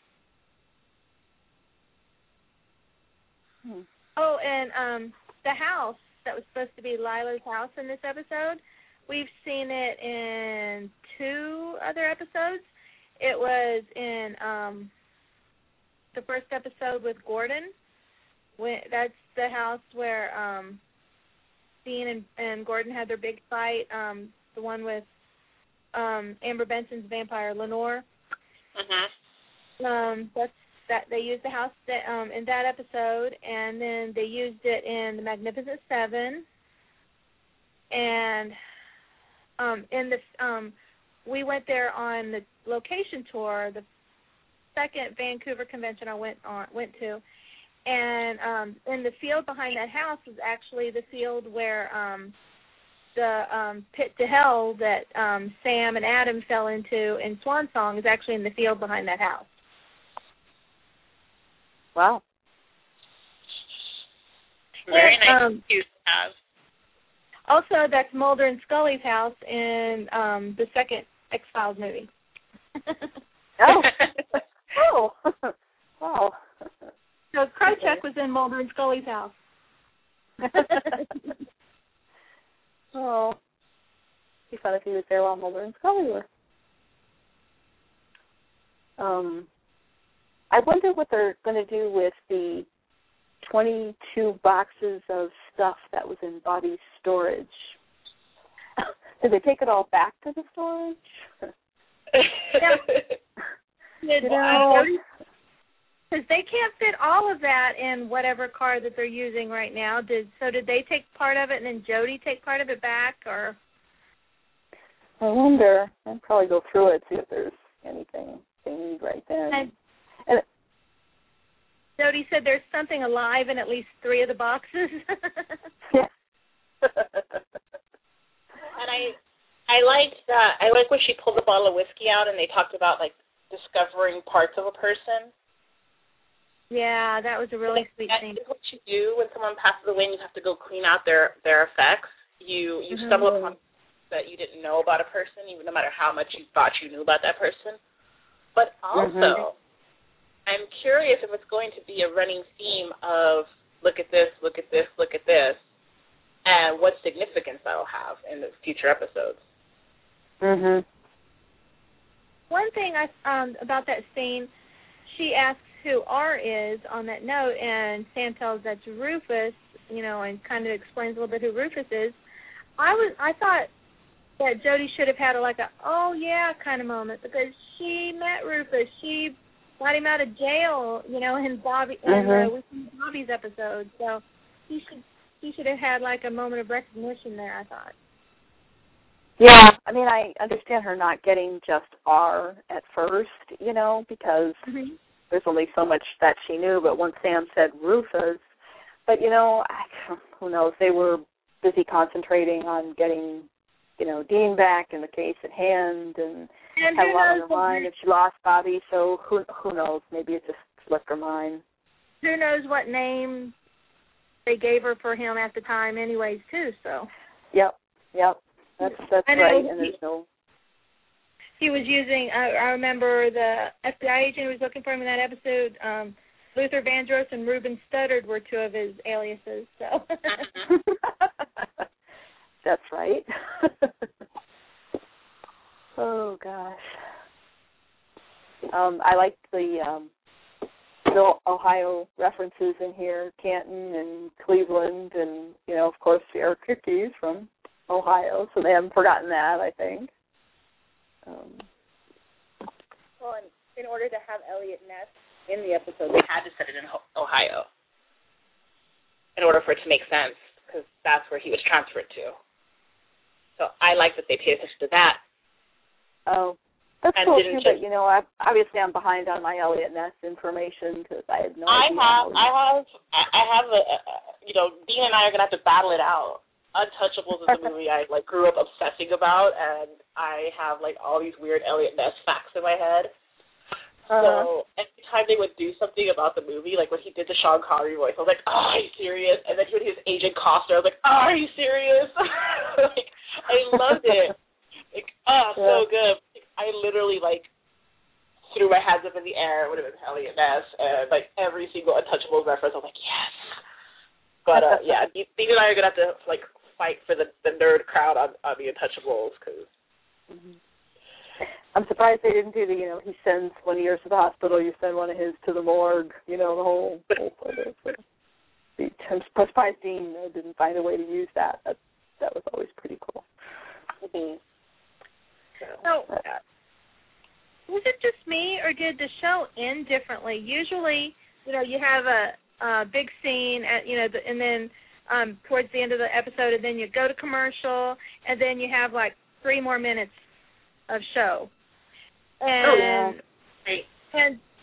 S2: Hmm.
S3: Oh, and um, the house that was supposed to be Lila's house in this episode, we've seen it in two other episodes. It was in um, the first episode with Gordon. When that's the house where um, Dean and, and Gordon had their big fight. Um, the one with um, Amber Benson's vampire, Lenore.
S4: Mm-hmm.
S3: Um, that's that they used the house that, um, in that episode, and then they used it in the Magnificent Seven. And um, in the um, we went there on the location tour, the second Vancouver convention I went on went to, and um, in the field behind that house was actually the field where um, the um, pit to hell that um, Sam and Adam fell into in Swan Song is actually in the field behind that house.
S2: Wow.
S4: Very nice
S3: um,
S4: to have.
S3: Also, that's Mulder and Scully's house in um, the second X-Files movie.
S2: Oh. Oh. Wow.
S3: So Krychek was in Mulder and Scully's house.
S2: Oh. It'd be fun if he was there while Mulder and Scully were. Um, I wonder what they're going to do with the twenty-two boxes of stuff that was in Bobby's storage. Did they take it all back to the storage?
S3: Did,
S2: you know,
S3: because they can't fit all of that in whatever car that they're using right now. Did so? Did they take part of it and then Jody take part of it back, or?
S2: I wonder. I'd probably go through it, see if there's anything they need right then.
S3: And,
S2: and
S3: Jody said there's something alive in at least three of the boxes.
S2: Yeah.
S4: And I, I liked that. I like when she pulled the bottle of whiskey out and they talked about like discovering parts of a person.
S3: Yeah, that was a really sweet
S4: that
S3: thing.
S4: Is what you do when someone passes away and you have to go clean out their their effects. You you
S3: Mm-hmm.
S4: stumble upon that you didn't know about a person, even no matter how much you thought you knew about that person. But also, mm-hmm. I'm curious if it's going to be a running theme of look at this, look at this, look at this, and what significance that'll have in the future episodes.
S2: Mhm.
S3: One thing I um about that scene, she asks who R is on that note, and Sam tells that's Rufus, you know, and kind of explains a little bit who Rufus is. I was I thought that Jody should have had a, like a oh yeah kind of moment because she met Rufus, she got him out of jail, you know, in Bobby
S2: mm-hmm.
S3: in uh, Bobby's episode. So he should he should have had like a moment of recognition there, I thought.
S2: Yeah, I mean, I understand her not getting just R at first, you know, because mm-hmm. there's only so much that she knew. But once Sam said Rufus, but, you know, I, who knows, they were busy concentrating on getting, you know, Dean back and the case at hand and,
S3: and
S2: had a lot on her mind, and she lost Bobby, so who who knows, maybe it just slipped her mind.
S3: Who knows what name they gave her for him at the time anyways, too, so.
S2: Yep, yep. That's that's right, and there's no.
S3: He was using. I, I remember the F B I agent who was looking for him in that episode. Um, Luther Vandross and Reuben Studdard were two of his aliases. So.
S2: That's right. Oh gosh. Um, I liked the um, the Ohio references in here, Canton and Cleveland, and you know, of course, the Eric Cookies from Ohio, so they haven't forgotten that, I think. Um,
S4: well, in, in order to have Elliot Ness in the episode, they had to set it in Ohio in order for it to make sense, because that's where he was transferred to. So I like that they paid attention to that.
S2: Oh, that's
S4: and
S2: cool, too,
S4: just,
S2: but, you know, I, obviously I'm behind on my Elliot Ness information, because I had no
S4: I
S2: idea.
S4: Have, I have, I have, a, a, you know, Dean and I are going to have to battle it out. Untouchables is a movie I like grew up obsessing about, and I have like all these weird Elliot Ness facts in my head. Uh-huh. So every time they would do something about the movie, like when he did the Sean Connery voice, I was like, "Oh, are you serious?" And then when he was Agent Coster, I was like, "Oh, are you serious?" Like I loved it. Like oh, yeah. So good. Like, I literally like threw my hands up in the air when it was Elliot Ness, and like every single Untouchables reference, I was like, "Yes." But uh, yeah, Dean and I are gonna have to like. fight for the, the nerd crowd on, on the Untouchables. Cause
S2: mm-hmm. I'm surprised they didn't do the, you know, he sends one of yours to the hospital, you send one of his to the morgue, you know, the whole, whole photo. So, I'm surprised Dean uh, didn't find a way to use that. That, that was always pretty cool.
S3: Mm-hmm. So, so uh, was it just me, or did the show end differently? Usually, you know, you have a, a big scene, at, you know, the, and then Um, towards the end of the episode, and then you go to commercial, and then you have like three more minutes of show. And
S4: oh, yeah.
S3: and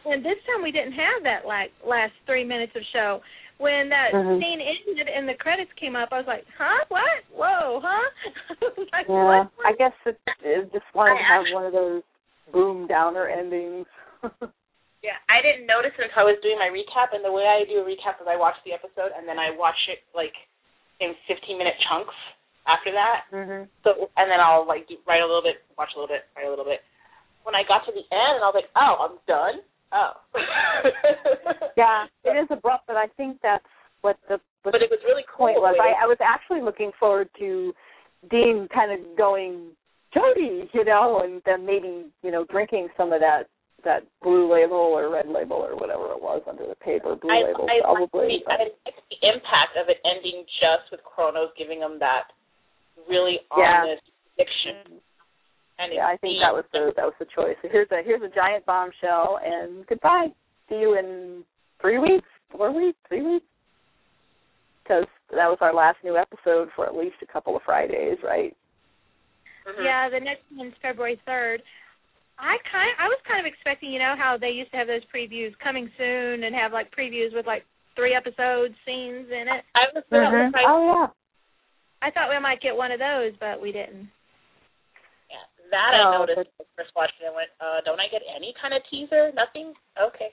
S3: And this time we didn't have that like last three minutes of show. When that
S2: mm-hmm.
S3: scene ended and the credits came up, I was like, huh? What? Whoa, huh? like,
S2: yeah,
S3: what?
S2: I guess it, it just wanted to have one of those boom downer endings.
S4: Yeah, I didn't notice it until I was doing my recap, and the way I do a recap is I watch the episode and then I watch it like in fifteen-minute chunks after that.
S2: Mm-hmm.
S4: So, and then I'll like do, write a little bit, watch a little bit, write a little bit. When I got to the end, and I was like, oh, I'm done. Oh.
S2: Yeah, it is abrupt, but I think that's what the what
S4: but it was really cool.
S2: point was. I, I was actually looking forward to Dean kind of going, Jody, you know, and then maybe, you know, drinking some of that, that blue label or red label or whatever it was under the paper, blue
S4: I,
S2: label
S4: I
S2: probably.
S4: Like the, I like the impact of it ending just with Kronos giving him that really honest
S2: yeah.
S4: fiction. And
S2: yeah, I think that was the that was the choice. So here's a here's a giant bombshell, and goodbye. See you in three weeks, four weeks, three weeks. Because that was our last new episode for at least a couple of Fridays, right?
S3: Mm-hmm. Yeah, the next one's February third. I kind I was kind of expecting, you know, how they used to have those previews coming soon and have like previews with like three episodes, scenes in it.
S4: I was
S2: mm-hmm.
S4: surprised.
S2: Oh yeah.
S3: I thought we might get one of those, but we didn't.
S4: Yeah, that
S2: oh,
S4: I noticed
S2: but...
S4: when I first watched it. I went, uh, don't I get any kind of teaser? Nothing? Okay.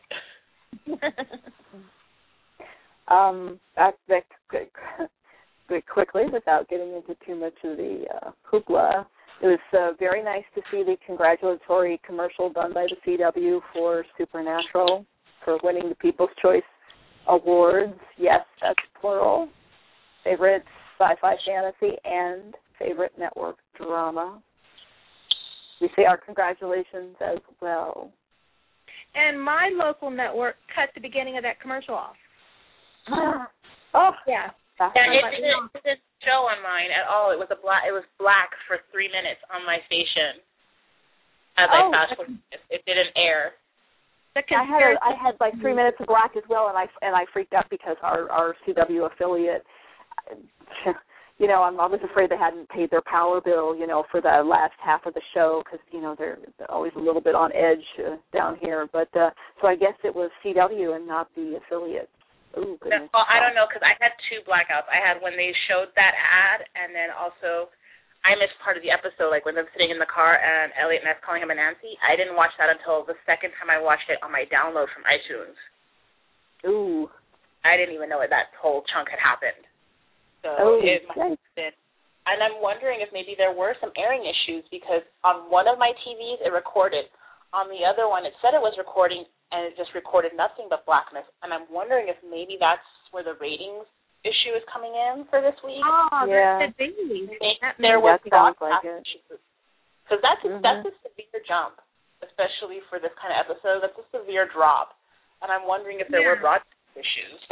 S2: um, I, that, quickly, without getting into too much of the uh, hoopla, it was uh, very nice to see the congratulatory commercial done by the C W for Supernatural for winning the People's Choice Awards. Yes, that's plural. Favorite sci-fi fantasy and favorite network drama. We say our congratulations as well.
S3: And my local network cut the beginning of that commercial off.
S2: Oh,
S3: yeah.
S4: Yeah, it didn't, it didn't show on mine at all. It was a black. It was black for three minutes on my station. As
S3: oh,
S4: I fast forwarded, it, it didn't air.
S3: The
S2: I had a, I had like three minutes of black as well, and I and I freaked out because our our C W affiliate. You know, I'm, I was afraid they hadn't paid their power bill, you know, for the last half of the show because, you know, they're, they're always a little bit on edge uh, down here. But uh, so I guess it was C W and not the affiliate. Ooh, goodness.
S4: Well, I don't know because I had two blackouts. I had when they showed that ad, and then also I missed part of the episode, like when I'm sitting in the car and Elliot Ness calling him a Nancy. I didn't watch that until the second time I watched it on my download from iTunes.
S2: Ooh.
S4: I didn't even know that whole chunk had happened. So
S2: oh,
S4: it must have been. And I'm wondering if maybe there were some airing issues because on one of my T Vs it recorded. On the other one it said it was recording and it just recorded nothing but blackness. And I'm wondering if maybe that's where the ratings issue is coming in for this week.
S3: Oh,
S2: yeah.
S3: that could be.
S4: That there was
S2: broadcast
S4: like issues. Because that's,
S2: mm-hmm.
S4: that's a severe jump, especially for this kind of episode. That's a severe drop. And I'm wondering if there
S3: yeah.
S4: were broadcast issues.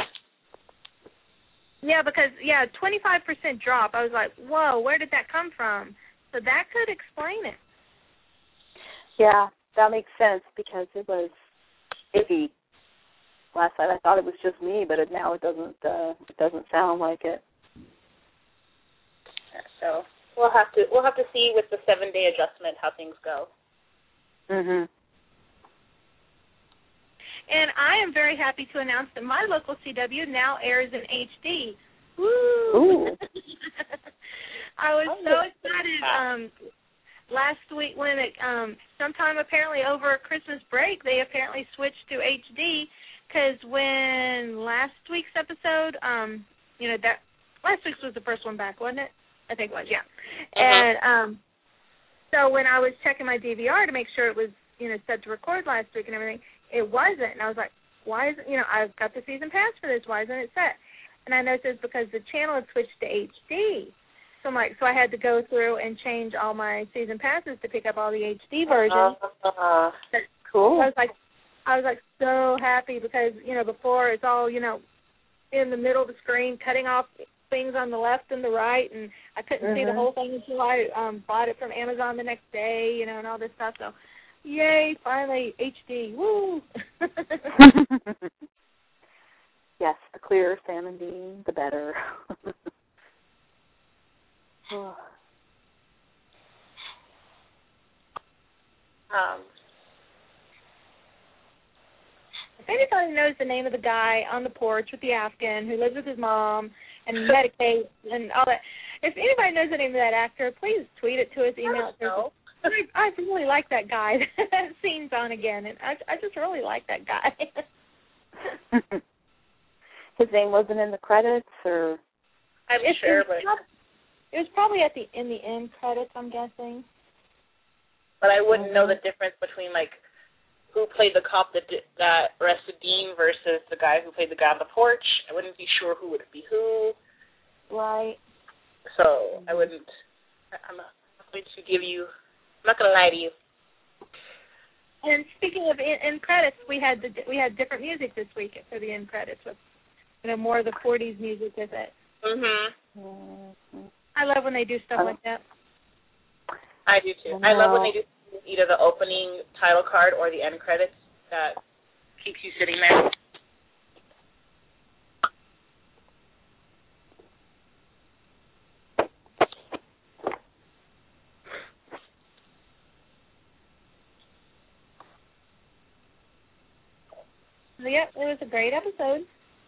S3: Yeah, because, yeah, twenty-five percent drop. I was like, whoa, where did that come from? So that could explain it.
S2: Yeah, that makes sense because it was iffy. Last night I thought it was just me, but it, now it doesn't uh, it doesn't sound like it.
S4: So we'll have to we'll have to see with the seven day adjustment how things go.
S2: Mhm.
S3: And I am very happy to announce that my local C W now airs in H D. Woo!
S2: Ooh.
S3: I was so excited um, last week when it, um, sometime apparently over Christmas break, they apparently switched to H D because when last week's episode, um, you know, that last week's was the first one back, wasn't it? I think it was, yeah.
S4: Uh-huh.
S3: And um, so when I was checking my D V R to make sure it was, you know, set to record last week and everything, it wasn't, and I was like, why isn't, you know, I've got the season pass for this, why isn't it set? And I noticed it's because the channel had switched to H D. So I'm like, so I had to go through and change all my season passes to pick up all the H D versions.
S4: Uh,
S2: cool.
S3: I was like, I was like so happy because, you know, before it's all, you know, in the middle of the screen, cutting off things on the left and the right, and I couldn't mm-hmm. see the whole thing until I um, bought it from Amazon the next day, you know, and all this stuff. So, yay, finally, H D, woo!
S2: Yes, the clearer Sam and Dean, the better. Oh.
S4: Um,
S3: anybody knows the name of the guy on the porch with the Afghan who lives with his mom and medicates and all that, if anybody knows the name of that actor, please tweet it to us, email it to us. I, I really like that guy. That scene's on again, and I, I just really like that guy.
S2: His name wasn't in the credits, or
S4: I'm
S3: it's,
S4: sure,
S3: it
S4: but
S3: prob- it was probably at the in the end credits, I'm guessing.
S4: but I wouldn't know the difference between like who played the cop that did, that arrested Dean versus the guy who played the guy on the porch. I wouldn't be sure who would be who.
S3: Right.
S4: So I wouldn't. I'm not going to give you. I'm not going to lie to you.
S3: And speaking of in, in credits, we had the, we had different music this week for the end credits with, you know, more of the forties music with it.
S4: Mhm.
S3: Mm-hmm. I love when they do stuff
S2: um,
S3: like that.
S4: I do too. I love when they do either the opening title card or the end credits. That keeps you sitting there.
S3: So, yeah, it was a great episode.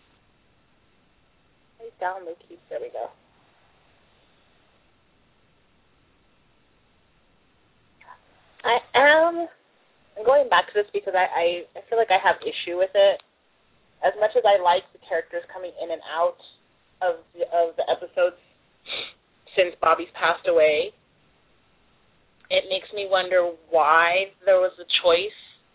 S4: Down the keys. There we go. I am I'm going back to this because I, I, I feel like I have issue with it. As much as I like the characters coming in and out of the, of the episodes since Bobby's passed away, it makes me wonder why there was a choice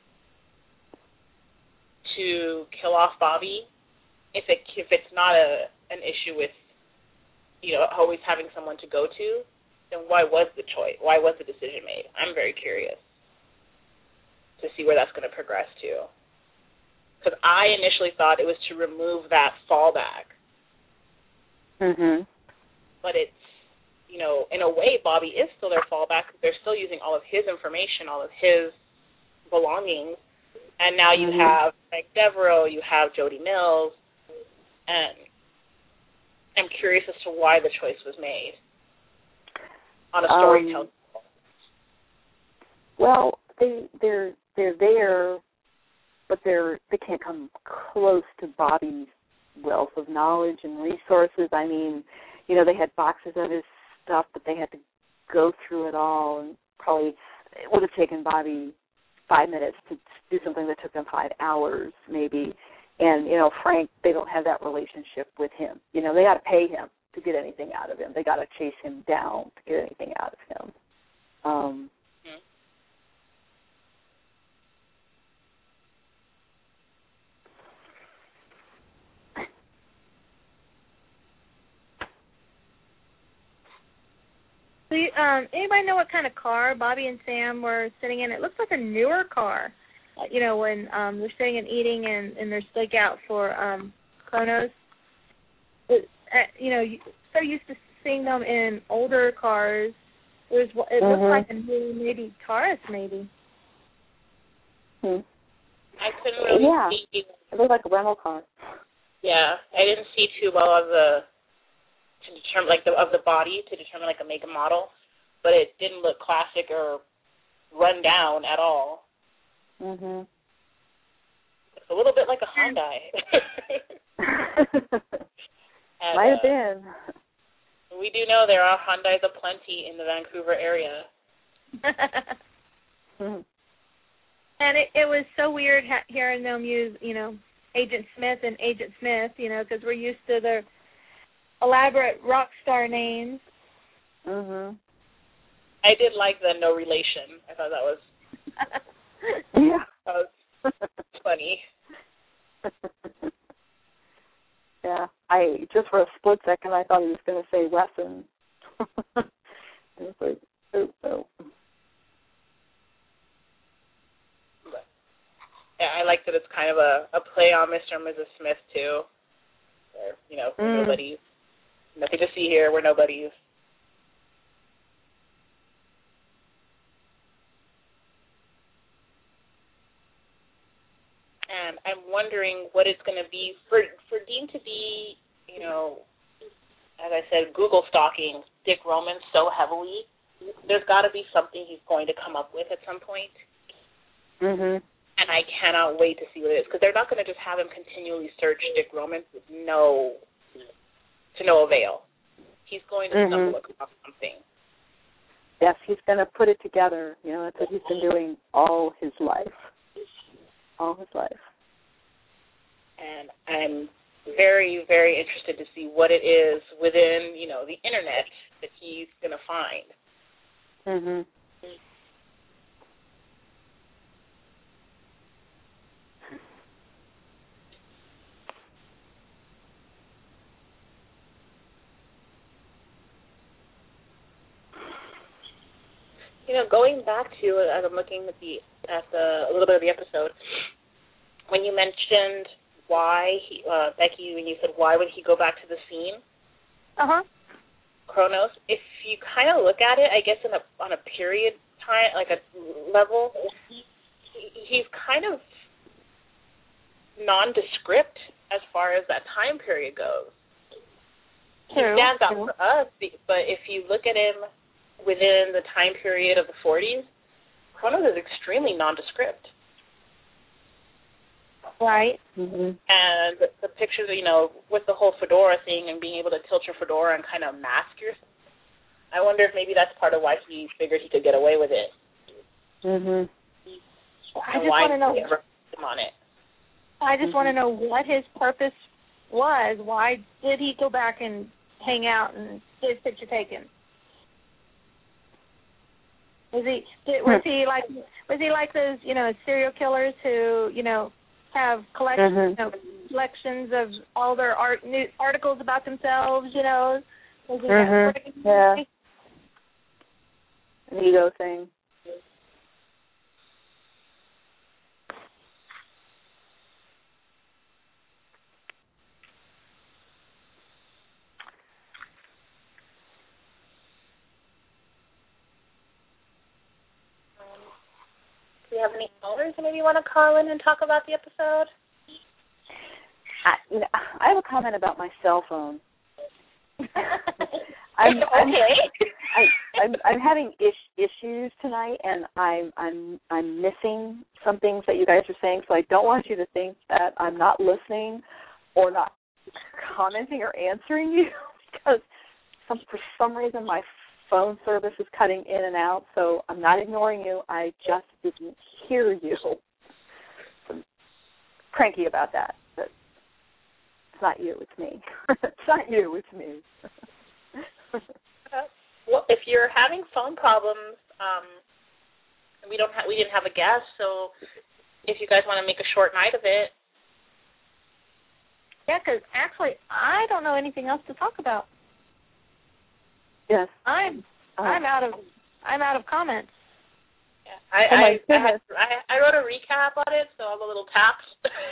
S4: to kill off Bobby if it if it's not a an issue with, you know, always having someone to go to. Then why was the choice? Why was the decision made? I'm very curious to see where that's going to progress to. Because I initially thought it was to remove that fallback.
S2: Mhm.
S4: But it's, you know, in a way, Bobby is still their fallback. They're still using all of his information, all of his belongings. And now you
S2: mm-hmm.
S4: have Frank Devereaux, you have Jody Mills, and I'm curious as to why the choice was made on a storytelling.
S2: Um, well, they they're they're there, but they're they can't come close to Bobby's wealth of knowledge and resources. I mean, you know, they had boxes of his stuff, but they had to go through it all, and probably it would have taken Bobby five minutes to do something that took them five hours, maybe. And, you know, Frank, they don't have that relationship with him. You know, they got to pay him to get anything out of him. They got to chase him down to get anything out of him. Um,
S4: mm-hmm.
S3: So you, um, anybody know what kind of car Bobby and Sam were sitting in? It looks like a newer car. Uh, you know, when um, they're sitting and eating and, and they're stakeout for um, Kronos. It, uh, you know, you, so used to seeing them in older cars. It was it
S2: mm-hmm.
S3: looked like a new maybe Taurus maybe.
S2: Hmm.
S4: I couldn't really
S2: yeah.
S4: see.
S2: It looked like a rental car.
S4: Yeah, I didn't see too well of the to determine like the of the body to determine like a make and model, but it didn't look classic or run down at all.
S2: Mhm.
S4: It's a little bit like a Hyundai. and,
S2: Might have
S4: uh,
S2: been.
S4: We do know there are Hyundais aplenty in the Vancouver area.
S2: Mhm.
S3: And it, it was so weird ha- hearing them use, you know, Agent Smith and Agent Smith, you know, because we're used to their elaborate rock star names.
S2: Mhm.
S4: I did like the no relation. I thought that was
S2: yeah.
S4: that was funny.
S2: Yeah, I just for a split second I thought he was going to say Wesson. It was like, oh, oh.
S4: Yeah, I like that it's kind of a, a play on Mister and Missus Smith too. Where, you know,
S2: Mm.
S4: nobody's nothing to see here. We're nobodies. And I'm wondering what it's going to be for for Dean to be, you know, as I said, Google stalking Dick Roman so heavily. There's got to be something he's going to come up with at some point.
S2: Mhm.
S4: and I cannot wait to see what it is, because they're not going to just have him continually search Dick Romans with no, to no avail. He's going to
S2: mm-hmm.
S4: stumble across something.
S2: Yes, he's going to put it together. You know, that's what he's been doing all his life. All his life.
S4: And I'm very, very interested to see what it is within, you know, the internet that he's going to find.
S2: Mhm.
S4: You know, going back to, as I'm looking at the at the a little bit of the episode, when you mentioned why he, uh, Becky, when you said why would he go back to the scene,
S3: uh huh,
S4: Kronos. If you kind of look at it, I guess in a on a period time, like a level, he, he's kind of nondescript as far as that time period goes.
S3: True.
S4: He stands out
S3: True.
S4: for us, but if you look at him within the time period of the forties, Kronos is extremely nondescript.
S3: Right.
S2: Mm-hmm.
S4: And the, the pictures, you know, with the whole fedora thing and being able to tilt your fedora and kind of mask yourself, I wonder if maybe that's part of why he figured he could get away with it.
S2: Mhm.
S3: I just want to know.
S4: Him on it.
S3: I just
S2: mm-hmm.
S3: want to know what his purpose was. Why did he go back and hang out and get his picture taken? Was he did, was he like was he like those, you know, serial killers who, you know, have collections
S2: mm-hmm.
S3: you know, collections of all their art new articles about themselves, you know? Was he
S2: mm-hmm.
S3: that
S2: yeah. An ego thing.
S4: Do you have any callers that maybe want to call in and talk about the episode?
S2: I, you know, I have a comment about my cell phone.
S4: I'm,
S2: I'm,
S4: okay.
S2: I, I'm, I'm having ish, issues tonight, and I'm I'm I'm missing some things that you guys are saying. So I don't want you to think that I'm not listening or not commenting or answering you, because some for some reason my phone service is cutting in and out. So I'm not ignoring you. I just didn't hear you. I'm cranky about that. But it's not you. It's me. It's not you. It's me.
S4: uh, well, if you're having phone problems, um, we don't ha- we didn't have a guest, so if you guys want to make a short night of it.
S3: Yeah, because actually I don't know anything else to talk about.
S2: Yes.
S3: I'm uh, I'm out of I'm out of comments.
S4: Yeah, I
S2: oh
S4: I, I, had, I I wrote a recap on it, so I'm a little tapped.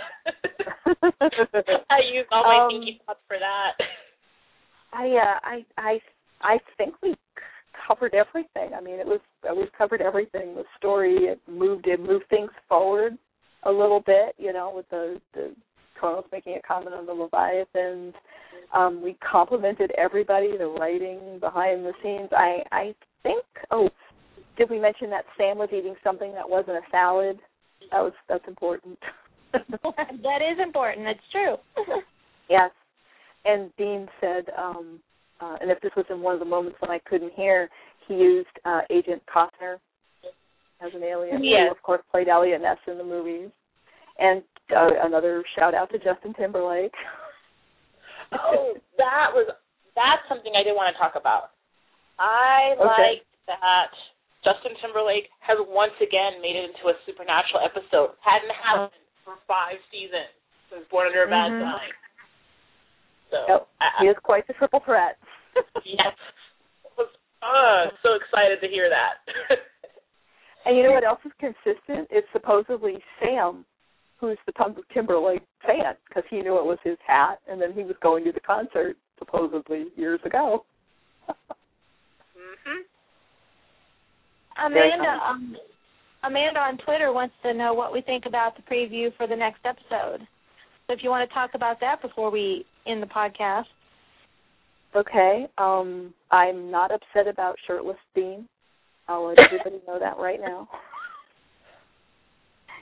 S4: I used all my
S2: um,
S4: thinking thoughts for that.
S2: I uh, I I I think we covered everything. I mean, it was we covered everything. The story, it moved it moved things forward a little bit. You know, with the the Kronos making a comment on the Leviathans. Um, we complimented everybody, the writing behind the scenes. I I think. Oh, did we mention that Sam was eating something that wasn't a salad? That was that's important.
S3: That is important. It's true.
S2: Yes. And Dean said, um, uh, and if this was in one of the moments when I couldn't hear, he used uh, Agent Costner as an alien,
S4: yes.
S2: who, of course, played Elliot Ness in the movies. And uh, another shout-out to Justin Timberlake.
S4: Oh, that was that's something I did want to talk about. I
S2: okay.
S4: like that Justin Timberlake has once again made it into a supernatural episode. Hadn't happened for five seasons since Born Under a Bad
S2: mm-hmm.
S4: Sign. So
S2: yep.
S4: I,
S2: he is quite the triple threat.
S4: Yes. I was uh, so excited to hear that.
S2: And you know what else is consistent? It's supposedly Sam, who's the Timberlake fan, because he knew it was his hat, and then he was going to the concert, supposedly, years ago.
S4: Mm-hmm.
S3: Amanda, um, Amanda on Twitter wants to know what we think about the preview for the next episode. So if you want to talk about that before we end the podcast.
S2: Okay. Um, I'm not upset about shirtless Dean. I'll let everybody know that right now.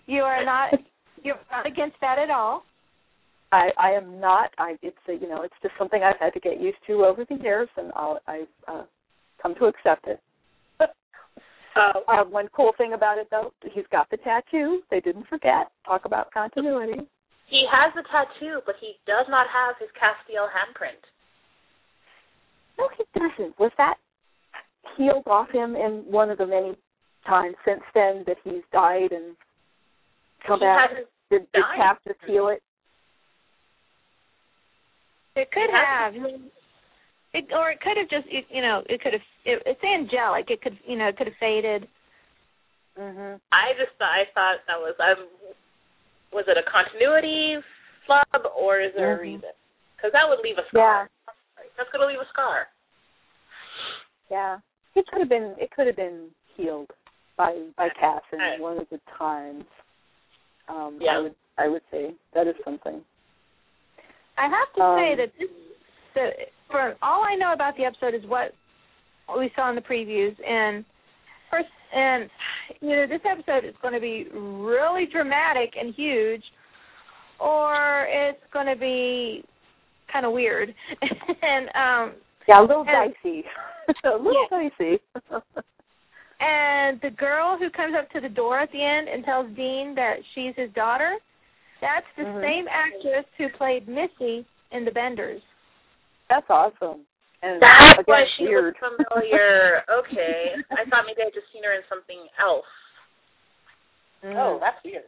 S3: You are not you're not against that at all.
S2: I, I am not. I it's a, you know it's just something I've had to get used to over the years, and I'll, I've uh, come to accept it.
S4: Uh,
S2: uh, one cool thing about it, though, he's got the tattoo. They didn't forget. Talk about continuity.
S4: He has the tattoo, but he does not have his Castiel handprint.
S2: No, he doesn't. Was that healed off him in one of the many times since then that he's died and come
S4: He
S2: back?
S4: hasn't
S2: Did, did
S4: died.
S2: Cap just heal it?
S3: It could
S4: It
S3: have, it, or it could have just, it, you know, it could have. It, it's angelic. It could, you know, it could have faded.
S2: Mm-hmm.
S4: I just thought, I thought that was, um, was it a continuity flub or is there
S2: Mm-hmm.
S4: a reason? Because that would leave a scar.
S2: Yeah.
S4: That's going to leave a scar.
S2: Yeah, it could have been. It could have been healed by by Cass in
S4: Right.
S2: one of the times. Um,
S4: Yeah.
S2: I would. I would say that is something.
S3: I have to
S2: Um,
S3: say that this, the, for all I know about the episode is what we saw in the previews, and first, and you know, this episode is going to be really dramatic and huge, or it's going to be kind of weird, and um,
S2: Yeah, a little
S3: and,
S2: dicey. a little
S3: Yeah.
S2: dicey.
S3: And the girl who comes up to the door at the end and tells Dean that she's his daughter, that's the
S2: Mhm.
S3: same actress who played Missy in The Benders.
S2: That's awesome. And
S4: That's
S2: again,
S4: why she
S2: weird.
S4: was familiar. Okay. I thought maybe I'd just seen her in something else.
S2: Mhm.
S4: Oh, that's weird.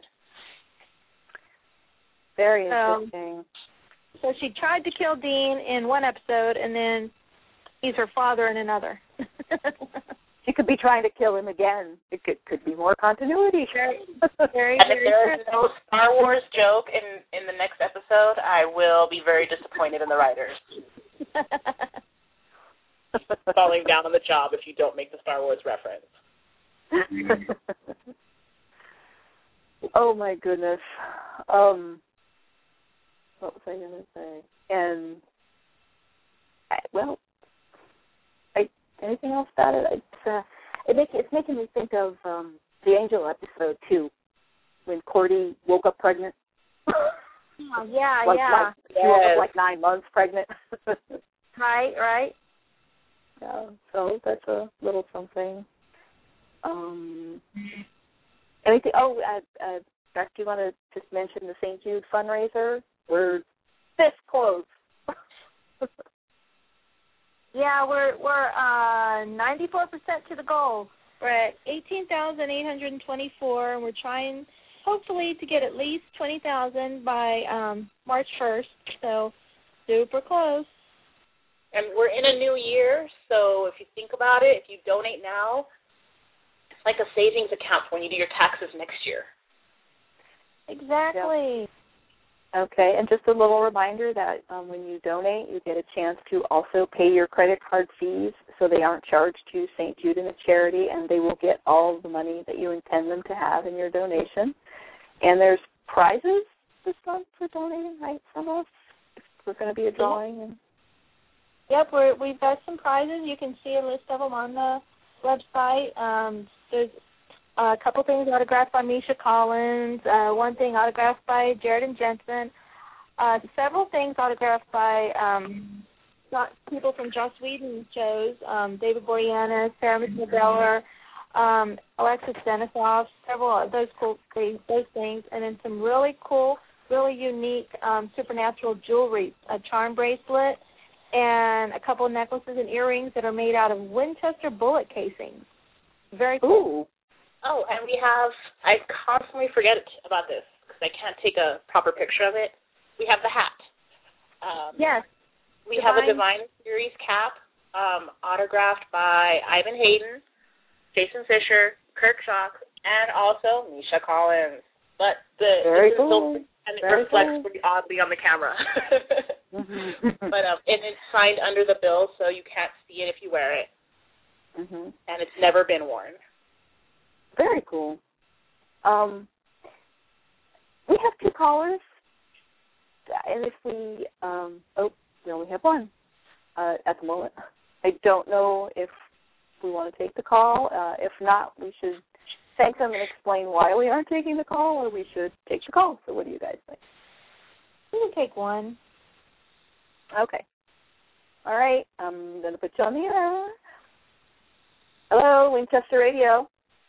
S2: Very
S3: So-
S2: interesting.
S3: So she tried to kill Dean in one episode, and then he's her father in another.
S2: She could be trying to kill him again. It could could be more continuity.
S3: Very, very,
S4: And if
S3: very
S4: there is
S3: true.
S4: no Star Wars joke in, in the next episode, I will be very disappointed in the writers. Falling down on the job if you don't make the Star Wars reference.
S2: Oh my goodness. Um, what was I going to say? And I, well, I, anything else about it? It's uh, it make, it's making me think of um, the Angel episode too, when Cordy woke up pregnant.
S3: Oh, yeah,
S2: like,
S3: yeah.
S2: Like, she woke
S4: Yes.
S2: up like nine months pregnant.
S3: Right, right.
S2: Yeah, so that's a little something. Um, anything? Oh, uh, uh, Beck, do you want to just mention the Saint Jude fundraiser? We're this close.
S3: Yeah, we're we're uh ninety-four percent to the goal. We're at eighteen thousand eight hundred twenty-four, and we're trying, hopefully, to get at least twenty thousand by um, March first. So super close.
S4: And we're in a new year, so if you think about it, if you donate now, it's like a savings account for when you do your taxes next year.
S3: Exactly.
S2: Okay, and just a little reminder that um, when you donate, you get a chance to also pay your credit card fees so they aren't charged to Saint Jude and the charity, and they will get all of the money that you intend them to have in your donation. And there's prizes this month for donating, right, from us? We're going to be a drawing. And
S3: Yep, we're, we've got some prizes. You can see a list of them on the website. Um, there's a couple things autographed by Misha Collins, uh, one thing autographed by Jared and Jensen, uh, several things autographed by um, people from Joss Whedon shows, um, David Boreanaz, Sarah McNebeller, um, Alexis Denisoff, several of those cool those things, and then some really cool, really unique um, supernatural jewelry, a charm bracelet, and a couple of necklaces and earrings that are made out of Winchester bullet casings. Very cool.
S2: Ooh.
S4: Oh, and we have, I constantly forget about this because I can't take a proper picture of it. We have the hat. Um,
S3: Yes.
S4: We
S3: Divine.
S4: have a Divine Series cap um, autographed by Ivan Hayden, Jason Fisher, Kirk Shock, and also Misha Collins. But the
S2: Very
S4: this is
S2: cool.
S4: still, and it
S2: Very
S4: reflects
S2: cool.
S4: pretty oddly on the camera.
S2: Mm-hmm.
S4: But um, and it's signed under the bill, so you can't see it if you wear it,
S2: Mm-hmm.
S4: and it's never been worn.
S2: Very cool. Um, we have two callers, and if we, um, oh, we only have one uh, at the moment. I don't know if we want to take the call. Uh, if not, we should thank them and explain why we aren't taking the call, or we should take the call? So what do you guys think?
S3: We can take one.
S2: Okay. All right. I'm going to put you on the air. Hello, Winchester Radio.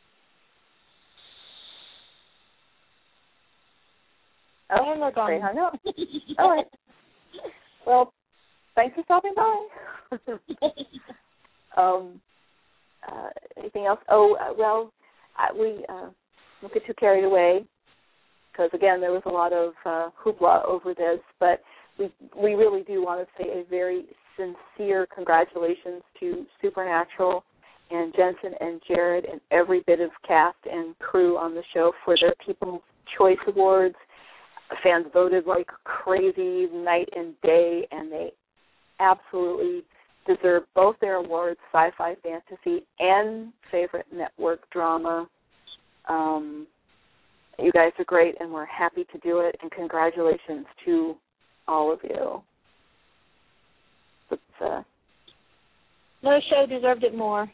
S2: Oh,
S3: and we're gone.
S2: They hung up. All right. Well, thanks for stopping by. um, uh, anything else? Oh, uh, well, I, we uh, don't get too carried away because, again, there was a lot of uh, hoopla over this, but we we really do want to say a very sincere congratulations to Supernatural and Jensen and Jared and every bit of cast and crew on the show for their People's Choice Awards. Fans voted like crazy night and day, and they absolutely deserve both their awards, Sci-Fi Fantasy and Favorite Network Drama. Um, you guys are great, and we're happy to do it, and congratulations to all of you. But, uh,
S3: no show deserved it more.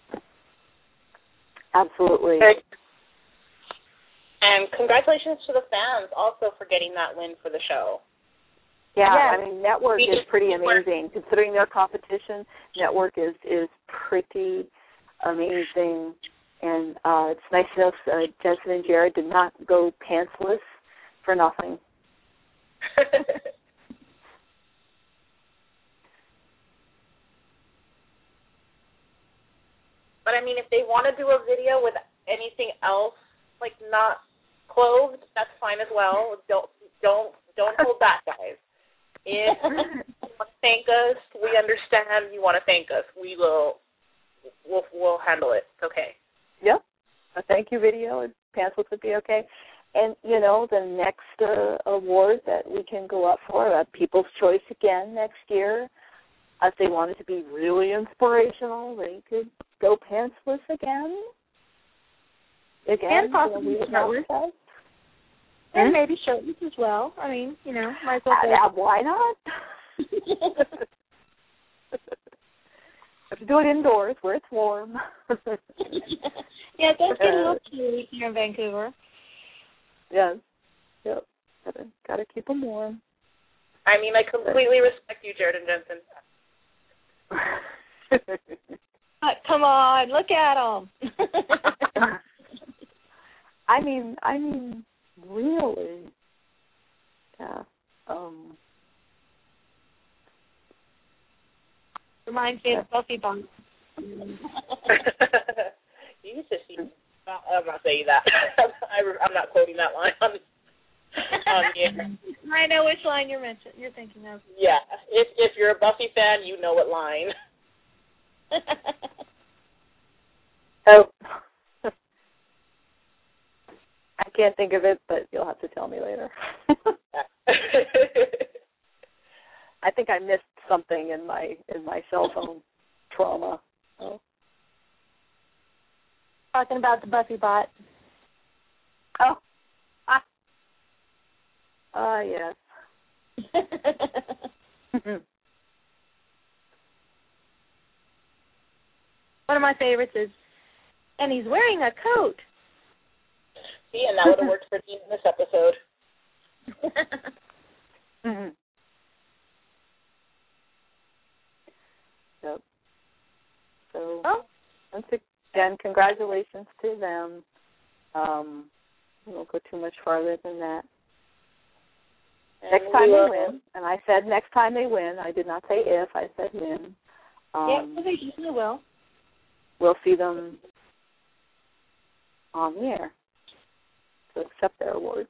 S2: Absolutely.
S4: And congratulations to the fans also for getting that win for the show.
S2: Yeah,
S3: yeah.
S2: I mean, Network is pretty amazing. Considering their competition, Network is, is pretty amazing. And uh, it's nice to know uh, Jensen and Jared did not go pantsless for nothing.
S4: But, I mean, if they want to do a video with anything else, like not clothed, that's fine as well. Don't don't don't hold back, guys. If you want to thank us, we understand you want to thank us. We will we'll we'll handle it. It's okay.
S2: Yep. A thank you video and pantsless would be okay. And, you know, the next uh, award that we can go up for, uh, People's Choice again next year, if they wanted to be really inspirational, they could go pantsless again. Again,
S3: and possibly
S2: you know,
S3: shirtless. And maybe shirtless as well. I mean, you know, might as well.
S2: Uh, why not? Have to do it indoors where it's warm.
S3: Yeah, it does get a little chilly here in Vancouver.
S2: Yes. Yep. Gotta, gotta keep them warm.
S4: I mean, I completely respect you, Jared and Jensen.
S3: Uh, come on, look at them.
S2: I mean, I mean, really. Yeah. Um.
S3: Reminds me of Buffy Bump.
S4: You used to see. I'm not saying that. I, I'm not quoting that line on, on here.
S3: I know which line you're mentioning. You're thinking of.
S4: Yeah. If if you're a Buffy fan, you know what line.
S2: Oh. I can't think of it, but you'll have to tell me later. I think I missed something in my in my cell phone trauma. Oh.
S3: Talking about the Buffy bot.
S2: Oh. Ah. Ah, yes.
S3: One of my favorites is, and he's wearing a coat.
S4: See, and that would have worked for Dean in this episode.
S2: Mm-hmm. Yep. So,
S3: oh.
S2: once again, congratulations to them. Um, we won't go too much farther than that. And next time they win, and I said next time they win. I did not say if. I said when. Um,
S3: yeah, they usually will.
S2: We'll see them on the air to accept their award.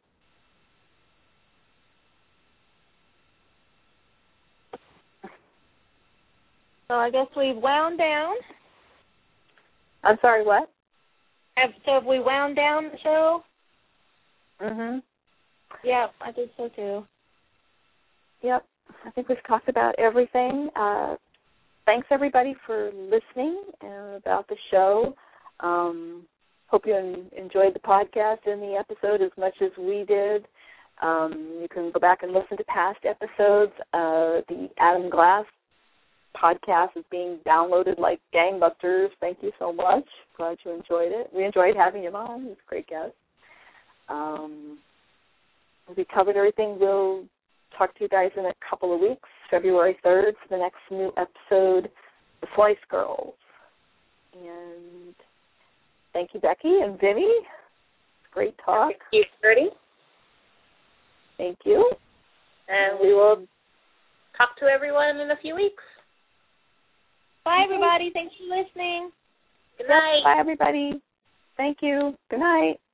S3: So I guess we've wound down.
S2: I'm sorry, what?
S3: Have, so have we wound down the show?
S2: Mm-hmm.
S3: Yeah, I think so too.
S2: Yep. I think we've talked about everything. Uh, thanks, everybody, for listening uh, about the show. Um, hope you en- enjoyed the podcast and the episode as much as we did. Um, you can go back and listen to past episodes. Uh, the Adam Glass podcast is being downloaded like gangbusters. Thank you so much. glad you enjoyed it. We enjoyed having him on. He was a great guest. Um, we covered everything. We'll talk to you guys in a couple of weeks, February third, for the next new episode, The Slice Girls. And thank you, Becky and Vinny. Great talk.
S4: Thank you, Gertie.
S2: Thank you.
S4: And we will talk to everyone in a few weeks.
S3: Bye, everybody. Thanks for listening.
S4: Good night.
S2: Bye, everybody. Thank you. Good night.